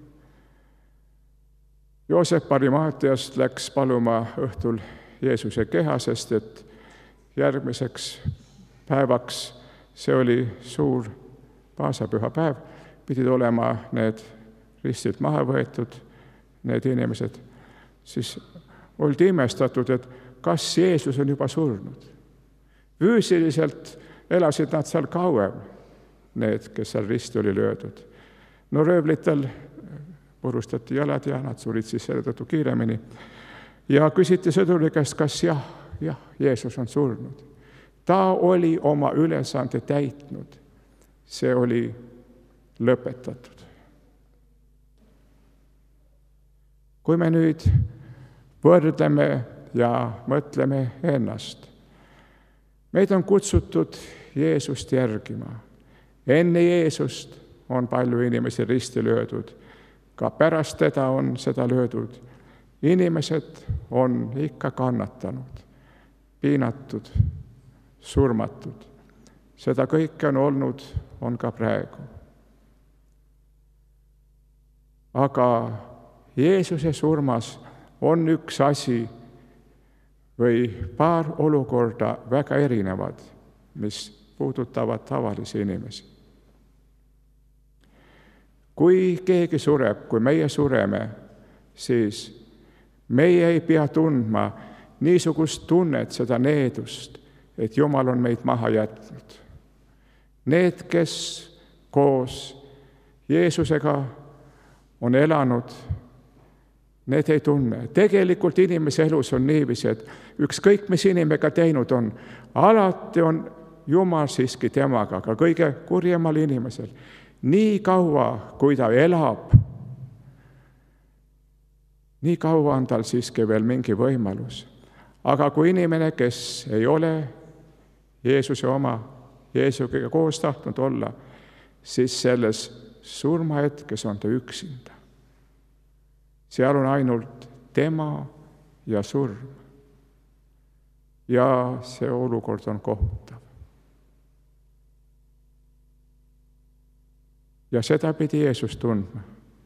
Joosep Arimaatiast läks paluma õhtul Jeesuse keha, sest et järgmiseks päevaks, see oli suur paasapüha päev, pidid olema need ristilt maha võetud, need inimesed. Siis oldi imestatud, et kas Jeesus on juba surnud. Füüsiliselt elasid nad seal kauem, need, kes seal risti oli löödud. No röövlitel purustati jalad ja nad surid siis selle tõttu kiiremini. Ja küsiti sõduri käest, kas jah, jah, Jeesus on surnud. Ta oli oma ülesande täitnud. See oli lõpetatud. Kui me nüüd võrdleme ja mõtleme ennast, meid on kutsutud Jeesust järgima. Enne Jeesust on palju inimesi risti löödud. Ka pärast teda on seda löödud. Inimesed on ikka kannatanud, piinatud, surmatud. Seda kõike on olnud, on ka praegu. Aga Jeesuse surmas on üks asi või paar olukorda väga erinevad, mis puudutavad tavalisi inimesi. Kui keegi sureb, kui meie sureme, siis meie ei pea tundma niisugust tunnet, seda needust, et Jumal on meid maha jätnud. Need, kes koos Jeesusega on elanud, need ei tunne. Tegelikult inimese elus on niiviisi, et ükskõik, mis inimega teinud on, alati on Jumal siiski temaga, aga kõige kurjemal inimesel. Nii kaua, kui ta elab, nii kaua on tal siiski veel mingi võimalus. Aga kui inimene, kes ei ole Jeesuse oma, Jeesusega koos tahtnud olla, siis selles surmahetkes on ta üksinda. Seal on ainult tema ja surm. Ja see olukord on kohutav. Ja seda pidi Jeesus tundma.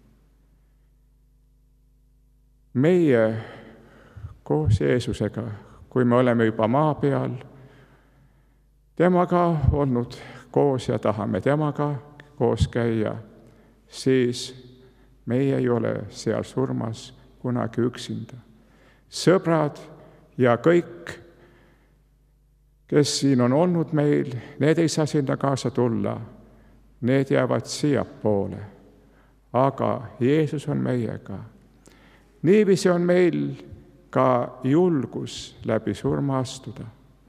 Meie koos Jeesusega, kui me oleme juba maa peal, temaga olnud koos ja tahame temaga koos käia, siis meie ei ole seal surmas kunagi üksinda. Sõbrad ja kõik, kes siin on olnud meil, need ei saa sinna kaasa tulla. Need jäävad siiapoole, aga Jeesus on meiega. Niiviisi on meil ka julgus läbi surma astuda.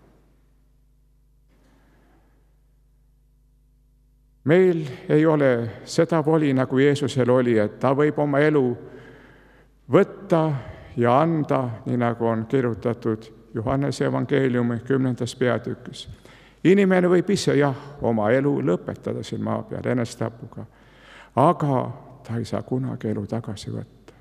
Meil ei ole seda voli, nagu Jeesusel oli, et ta võib oma elu võtta ja anda, nii nagu on kirjutatud Johannese evangeeliumi kümnendas peatükis. Inimene võib ise jah, oma elu lõpetada siin maa peal enestapuga, aga ta ei saa kunagi elu tagasi võtta.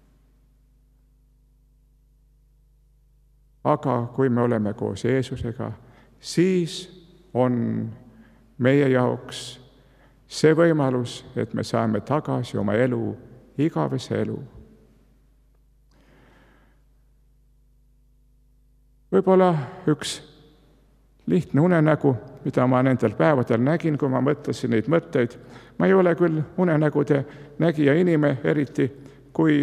Aga kui me oleme koos Jeesusega, siis on meie jaoks see võimalus, et me saame tagasi oma elu, igavese elu. Võib-olla üks lihtne unenägu, mida ma nendel päevadel nägin, kui ma mõtlesin neid mõtteid. Ma ei ole küll unenägude nägija inime, eriti kui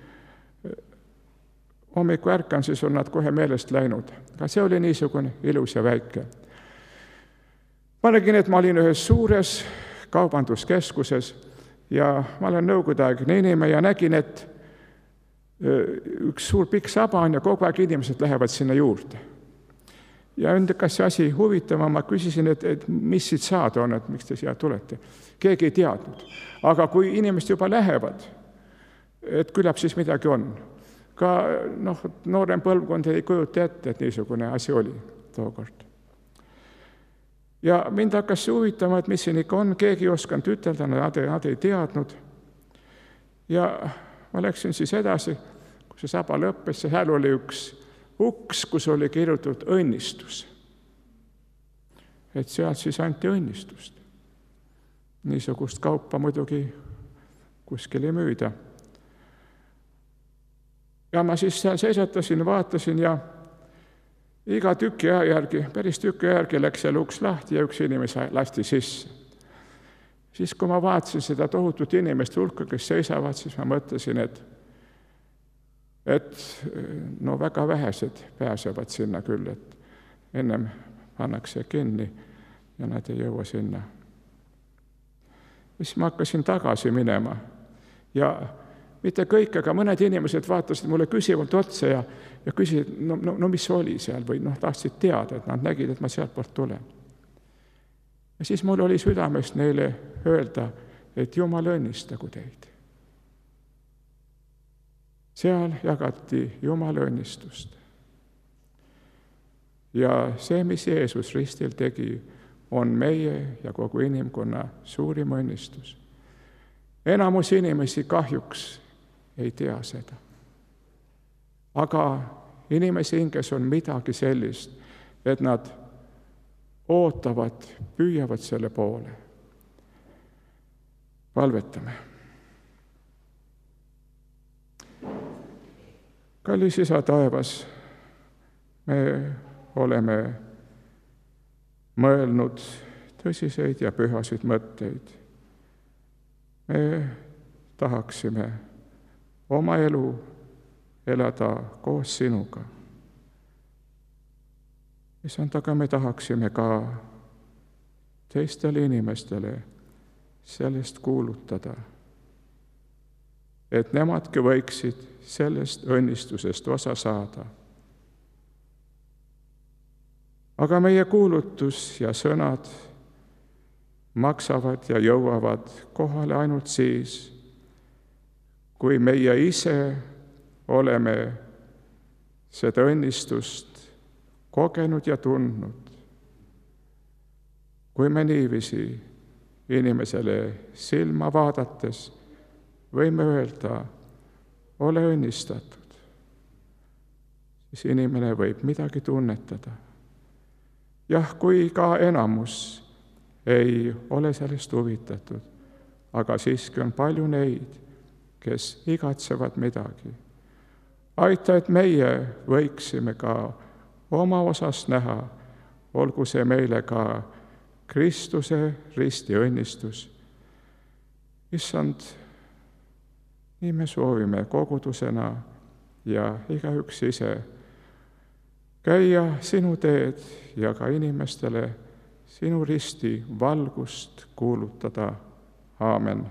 hommiku ärkan, siis on nad kohe meelest läinud. Aga see oli niisugune ilus ja väike. Ma nägin, et ma olin ühes suures kaubanduskeskuses ja ma olen nõukogudeaegne inime ja nägin, et üks suur pikk saba on ja kogu aeg inimesed lähevad sinna juurde. Ja endakas see asi huvitama, ma küsisin, et, et mis siit saada on, et miks te siia tulete. Keegi ei teadnud. Aga kui inimesed juba lähevad, et küllap siis midagi on. Ka noh, noorem põlvkond ei kujuta ette, et niisugune asi oli tookord. Ja mind hakkas see huvitama, et mis siin ikka on, keegi ei osanud ütelda, nad, nad ei teadnud. Ja ma läksin siis edasi, kui see saba lõppes, see hääl oli üks uks, kus oli kirjutatud õnnistus. Et sealt siis anti õnnistust. Niisugust kaupa muidugi kuskil ei müüda. Ja ma siis seal seisatasin, vaatasin ja iga tüki aja järgi, päris tüki järgi läks seal uks lahti ja üks inimese lasti sisse. Siis kui ma vaatasin seda tohutut inimeste hulka, kes seisavad, siis ma mõtlesin, et, et no väga vähesed pääsevad sinna küll, et ennem pannakse kinni ja nad ei jõua sinna. Ja siis ma hakkasin tagasi minema ja mitte kõik, aga mõned inimesed vaatasid mulle küsivalt otsa ja, ja küsisid, no, no, no mis oli seal või noh, tahtsid teada, et nad nägid, et ma sealt poolt tulen. Ja siis mul oli südames neile öelda, et Jumal õnnistagu teid. Seal jagati Jumala õnnistust. Ja see, mis Jeesus ristil tegi, on meie ja kogu inimkonna suurim õnnistus. Enamus inimesi kahjuks ei tea seda. Aga inimese hinges on midagi sellist, et nad ootavad, püüavad selle poole. Palvetame. Kallis Isa taevas, me oleme mõelnud tõsiseid ja pühasid mõtteid. Me tahaksime oma elu elada koos sinuga. Issand, aga me tahaksime ka teistele inimestele sellest kuulutada, et nemadki võiksid sellest õnnistusest osa saada. Aga meie kuulutus ja sõnad maksavad ja jõuavad kohale ainult siis, kui meie ise oleme seda õnnistust kogenud ja tundnud. Kui me niiviisi inimesele silma vaadates võime öelda, ole õnnistatud, siis inimene võib midagi tunnetada. Jah, kui ka enamus ei ole sellest huvitatud, aga siiski on palju neid, kes igatsevad midagi. Aita, et meie võiksime ka oma osast näha, olgu see meile ka Kristuse risti õnnistus. Issand, nii me soovime kogudusena ja igaüks ise käia sinu teed ja ka inimestele sinu risti valgust kuulutada. Aamen.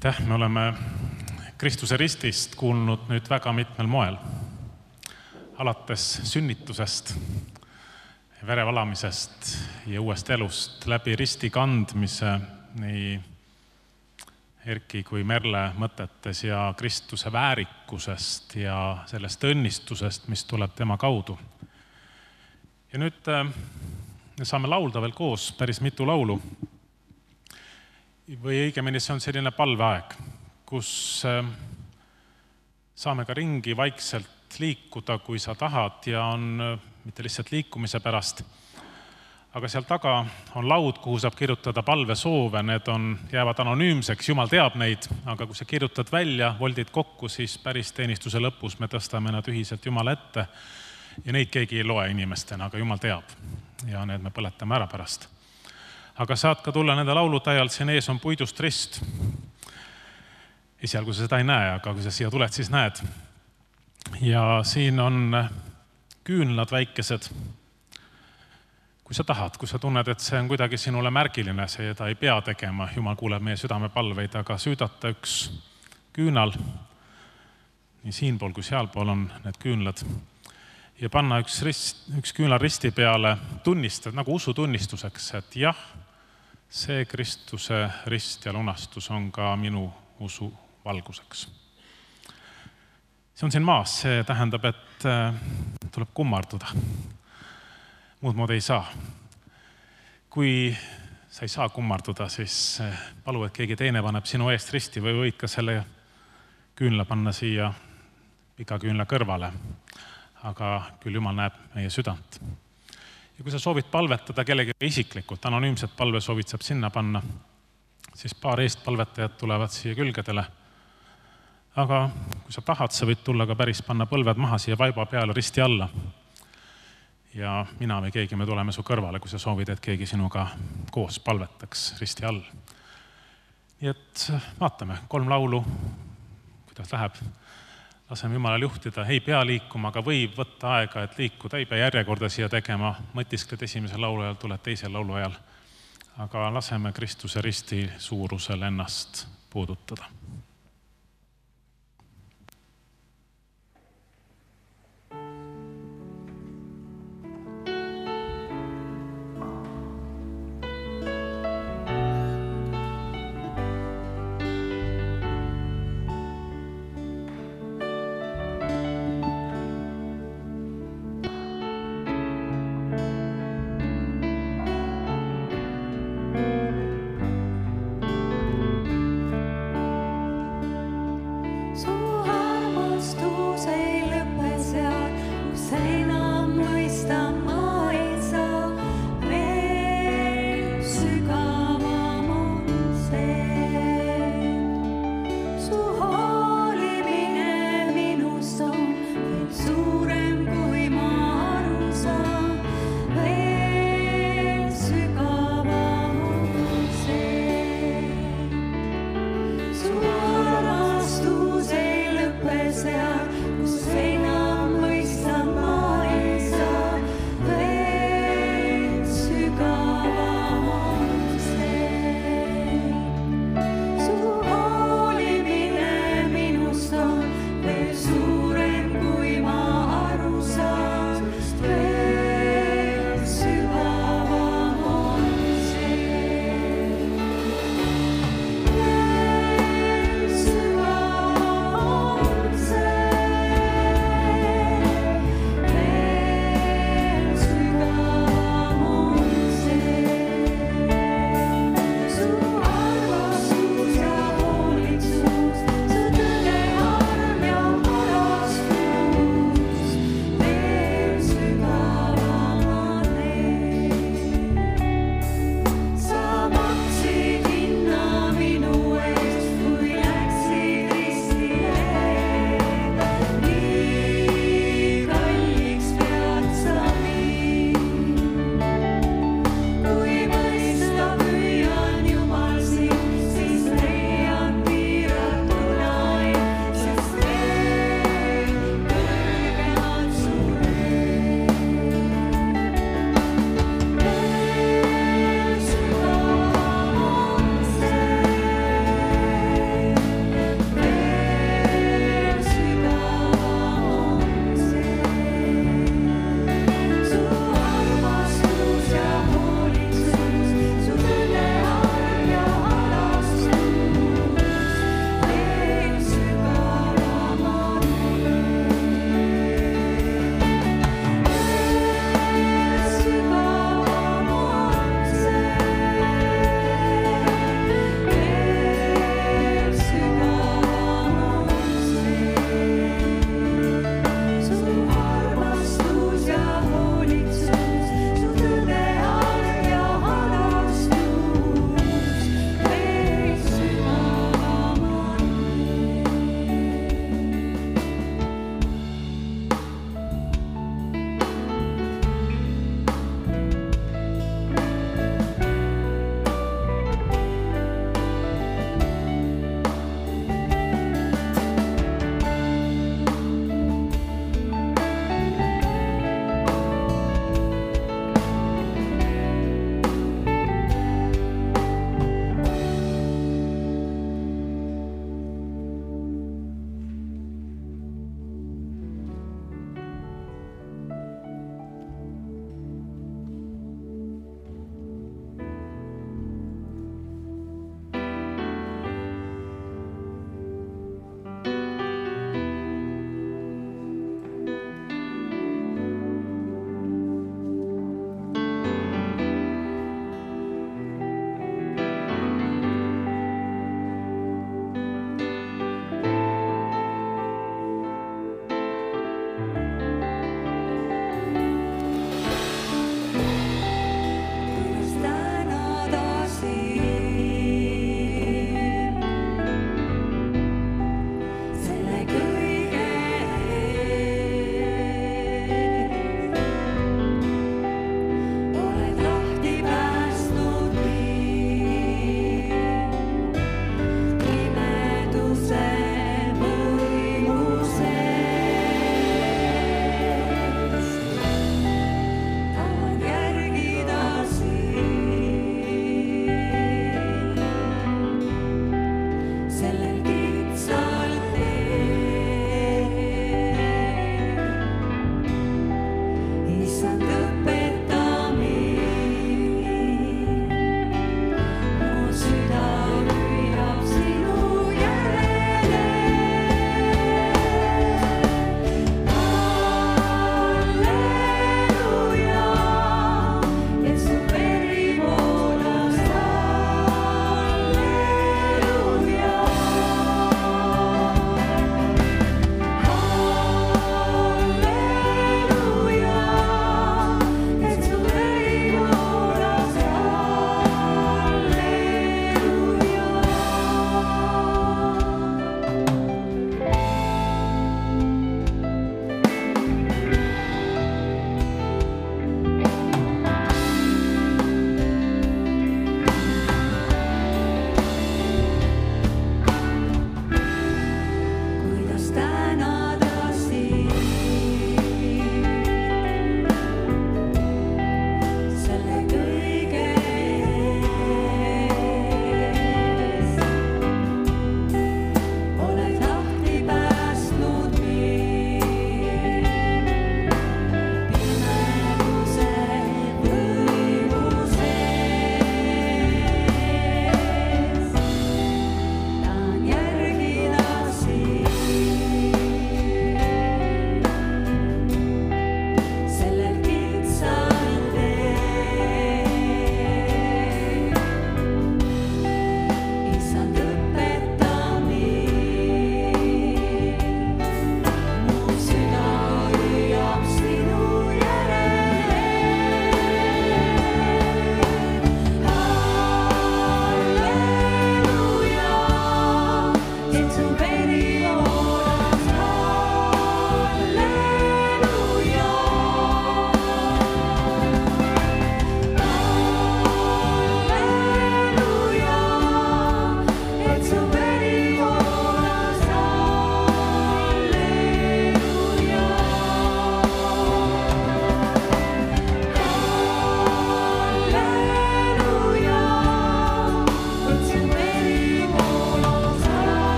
aitäh, me oleme Kristuse ristist kuulnud nüüd väga mitmel moel. Alates sünnitusest, verevalamisest ja uuest elust läbi risti kandmise nii Erki kui Merle mõtetes ja Kristuse väärikusest ja sellest õnnistusest, mis tuleb tema kaudu. Ja nüüd me saame laulda veel koos päris mitu laulu. Või õigemini see on selline palveaeg, kus saame ka ringi vaikselt liikuda, kui sa tahad, ja on mitte lihtsalt liikumise pärast, aga seal taga on laud, kuhu saab kirjutada palvesoove, need on, jäävad anonüümseks, Jumal teab neid, aga kui sa kirjutad välja, voldid kokku, siis päris teenistuse lõpus me tõstame nad ühiselt Jumala ette ja neid keegi ei loe inimestena, aga Jumal teab ja need me põletame ära pärast. Aga saad ka tulla nende laulude ajal, siin ees on puidust rist. Esialgu sa seda ei näe, aga kui sa siia tuled, siis näed. Ja siin on küünlad väikesed. Kui sa tahad, kui sa tunned, et see on kuidagi sinule märgiline, see ta ei pea tegema, Jumal kuuleb meie südamepalveid, aga süüdata üks küünal, nii siinpool kui sealpool on need küünlad, ja panna üks, rist, üks küünal risti peale, tunnistada nagu usutunnistuseks, et jah, see Kristuse rist ja lunastus on ka minu usu valguseks. See on siin maas, see tähendab, et tuleb kummarduda. Muud mood ei saa. Kui sa ei saa kummarduda, siis palu, et keegi teine paneb sinu eest risti või võid ka selle küünla panna siia pika küünla kõrvale. Aga küll Jumal näeb meie südant. Ja kui sa soovid palvetada kellegi isiklikult, anonüümset palvesoovid saab sinna panna, siis paar eest palvetajad tulevad siia külgedele. Aga kui sa tahad, sa võid tulla ka päris panna põlved maha siia vaiba peale risti alla. Ja mina või keegi me tuleme su kõrvale, kui sa soovid, et keegi sinuga koos palvetaks risti all. Nii et vaatame, kolm laulu, kuidas läheb. Laseme Jumalal juhtida, ei pea liikuma, aga võib võtta aega, et liikuda, ei pea järjekorda siia tegema, mõtiskled esimesel laulu ajal, tuled teisel laulu ajal, aga laseme Kristuse risti suurusel ennast puudutada.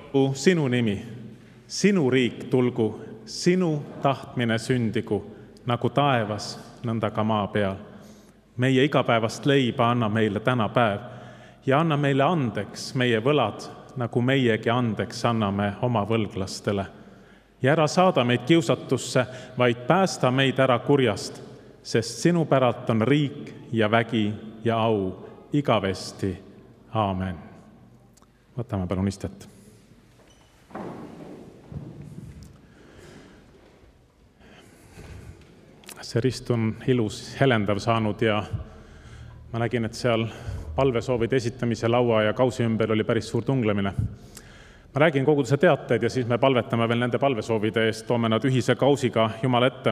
sinu nimi, sinu riik tulgu, sinu tahtmine sündigu, nagu taevas, nõnda ka maa peal. Meie igapäevast leiba anna meile täna päev ja anna meile andeks meie võlad, nagu meiegi andeks anname oma võlglastele. Ja ära saada meid kiusatusse, vaid päästa meid ära kurjast, sest sinu päralt on riik ja vägi ja au igavesti. Aamen. Võtame palun istet. See rist on ilus, helendav saanud ja ma nägin, et seal palvesoovide esitamise laua ja kausi ümber oli päris suur tunglemine. Ma räägin koguduse teateid ja siis me palvetame veel nende palvesoovide eest, toome nad ühise kausiga Jumala ette.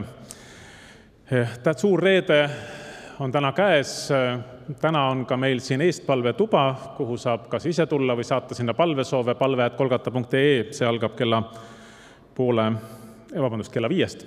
Täht suur reede on täna käes. Täna on ka meil siin eestpalve tuba, kuhu saab kas ise tulla või saata sinna palvesoove palve at kolgata punkt ee. See algab kella poole, vabandust, kella viiest.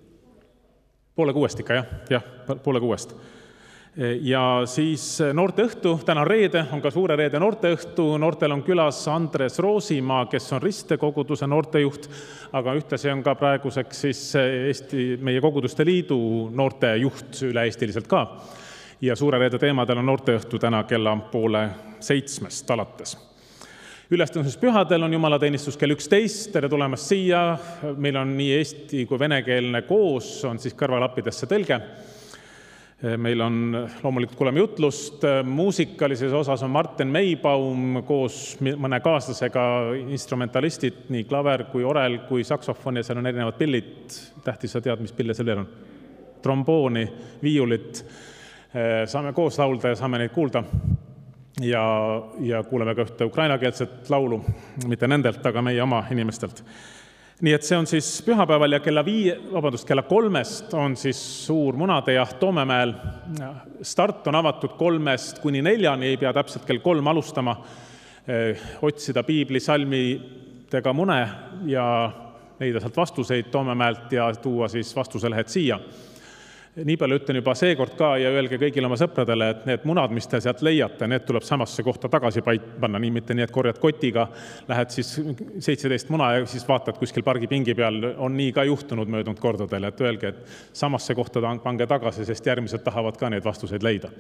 Poole kuuest ikka, jah, jah, poole kuuest. Ja siis noorte õhtu, täna reede, on ka suure reede noorte õhtu. Noortel on külas Andres Roosimaa, kes on Riste koguduse noortejuht, aga ühtlasi on ka praeguseks siis Eesti, meie koguduste liidu noortejuht üle eestiliselt ka. Ja suure reede teemadel on noorte õhtu täna kella poole seitsmest alates. Ülestõusmispühadel on jumalateenistus kell üksteist, tere tulemast siia. Meil on nii eesti kui venekeelne koos, on siis kõrvalappidesse tõlge. Meil on loomulikult kuuleme jutlust, muusikalises osas on Martin Meibaum koos mõne kaaslasega instrumentalistid, nii klaver kui orel kui saksofon ja seal on erinevad pillid. Tähtis sa tead, mis pille seal veel on? Trombooni, viiulit. Saame koos laulda ja saame neid kuulda. Ja, ja kuuleme ka ühte ukrainakeelset laulu, mitte nendelt, aga meie oma inimestelt. Nii et see on siis pühapäeval ja kella viie, vabandust, kella kolmest on siis suur munadejaht Toomemäel. Start on avatud kolmest kuni neljani, ei pea täpselt kell kolm alustama, otsida piibli salmidega mune ja leida sealt vastuseid Toomemäelt ja tuua siis vastuselehed siia. Nii palju ütlen juba seekord ka ja öelge kõigile oma sõpradele, et need munad, mis te sealt leiate, need tuleb samasse kohta tagasi panna, nii mitte nii, et korjad kotiga, lähed siis seitseteist muna ja siis vaatad kuskil pargipingi peal, on nii ka juhtunud möödunud kordadele, et öelge, et samasse kohta pange tagasi, sest järgmised tahavad ka neid vastuseid leida.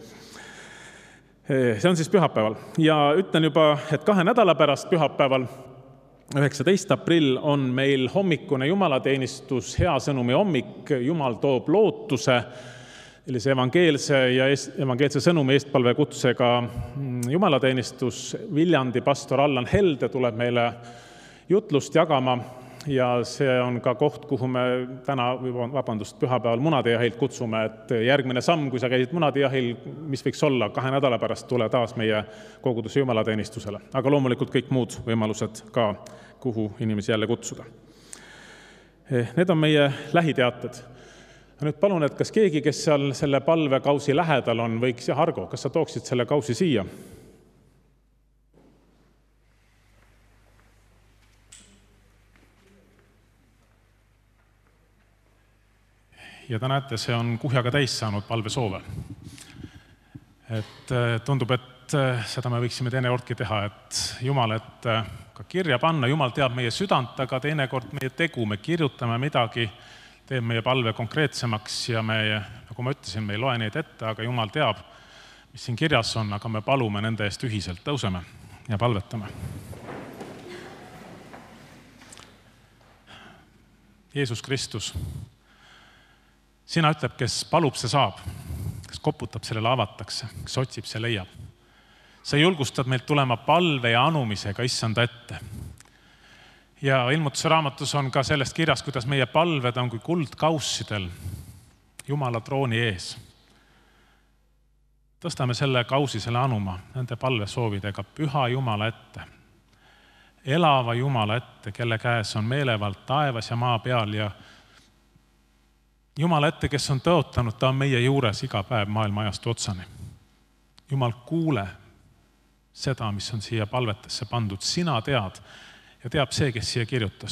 See on siis pühapäeval ja ütlen juba, et kahe nädala pärast pühapäeval üheksateist aprill on meil hommikune jumalateenistus, hea sõnumi hommik, Jumal toob lootuse, sellise evangeelse ja evangeelse sõnumi eestpalve kutsega jumalateenistus. Viljandi pastor Allan Helde tuleb meile jutlust jagama ja see on ka koht, kuhu me täna, vabandust, pühapäeval munadejahilt kutsume, et järgmine samm, kui sa käisid munadejahil, mis võiks olla, kahe nädala pärast tule taas meie koguduse jumalateenistusele. Aga loomulikult kõik muud võimalused ka, kuhu inimesi jälle kutsuda. Need on meie lähiteated. Nüüd palun, et kas keegi, kes seal selle palvekausi lähedal on, võiks, ja Hargo, kas sa tooksid selle kausi siia? Ja ta näete, see on kuhjaga täis saanud palvesoove. Et tundub, et seda me võiksime teine kordki teha, et Jumal, et ka kirja panna, Jumal teab meie südant, aga teine kord meie tegu, me kirjutame midagi, teeb meie palve konkreetsemaks ja me, nagu ma ütlesin, me ei loe neid ette, aga Jumal teab, mis siin kirjas on, aga me palume nende eest ühiselt, tõuseme ja palvetame. Jeesus Kristus, sina ütleb, kes palub, see saab, kes koputab, sellele avatakse, kes otsib, see leiab. Sa julgustad meilt tulema palve ja anumisega issanda ette. Ja ilmutuse raamatus on ka sellest kirjas, kuidas meie palved on kui kuldkaussidel Jumala trooni ees. Tõstame selle kausi, selle anuma, nende palvesoovidega püha Jumala ette, elava Jumala ette, kelle käes on meelevald taevas ja maa peal ja Jumala ette, kes on tõotanud, ta on meie juures iga päev maailma ajastu otsani. Jumal, kuule seda, mis on siia palvetesse pandud. Sina tead ja teab see, kes siia kirjutas.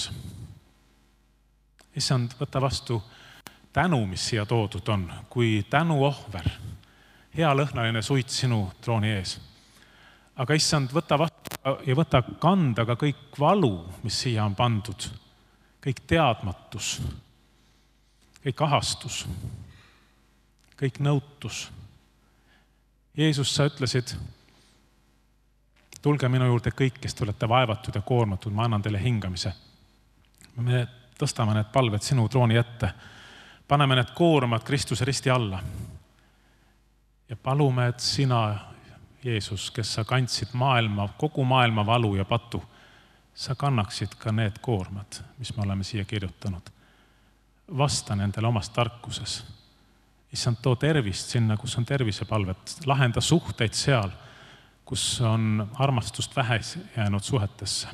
Issand, võta vastu tänu, mis siia toodud on, kui tänu ohver, hea lõhnaline suit sinu trooni ees. aga issand, võta vastu ja võta kanda ka kõik valu, mis siia on pandud, kõik teadmatus, kõik ahastus, kõik nõutus. Jeesus, sa ütlesid, tulge minu juurde kõik, kes te olete vaevatud ja koormatud, ma annan teile hingamise. Me tõstame need palved sinu trooni ette, paneme need koormad Kristuse risti alla ja palume, et sina, Jeesus, kes sa kandsid maailma, kogu maailma valu ja patu, sa kannaksid ka need koormad, mis me oleme siia kirjutanud. Vasta nendele omas tarkuses. Issand, too tervist sinna, kus on tervisepalvet, lahenda suhteid seal, kus on armastust vähe jäänud suhetesse.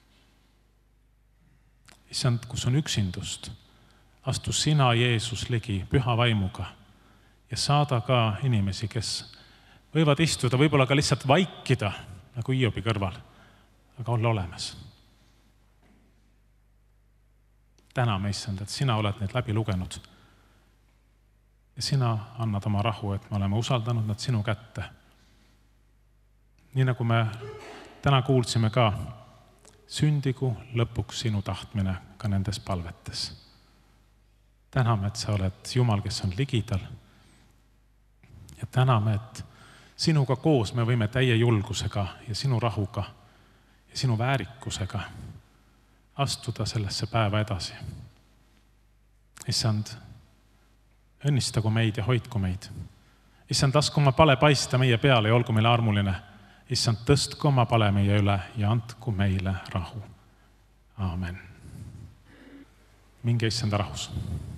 Issand, kus on üksindust, astu sina, Jeesus, ligi püha vaimuga ja saada ka inimesi, kes võivad istuda, võib-olla ka lihtsalt vaikida, nagu Hiobi kõrval, aga olla olemas. Täname, issand, et sina oled neid läbi lugenud ja sina annad oma rahu, et me oleme usaldanud nad sinu kätte. Nii nagu me täna kuulsime ka, sündigu lõpuks sinu tahtmine ka nendes palvetes. Täname, et sa oled Jumal, kes on ligidal ja täname, et sinuga koos me võime täie julgusega ja sinu rahuga ja sinu väärikusega astuda sellesse päeva edasi. Issand, õnnistagu meid ja hoidku meid. Issand, lasku oma pale paista meie peale ja olgu meile armuline. Issand, tõstku oma pale meie üle ja andku meile rahu. Aamen. Minge issanda rahus.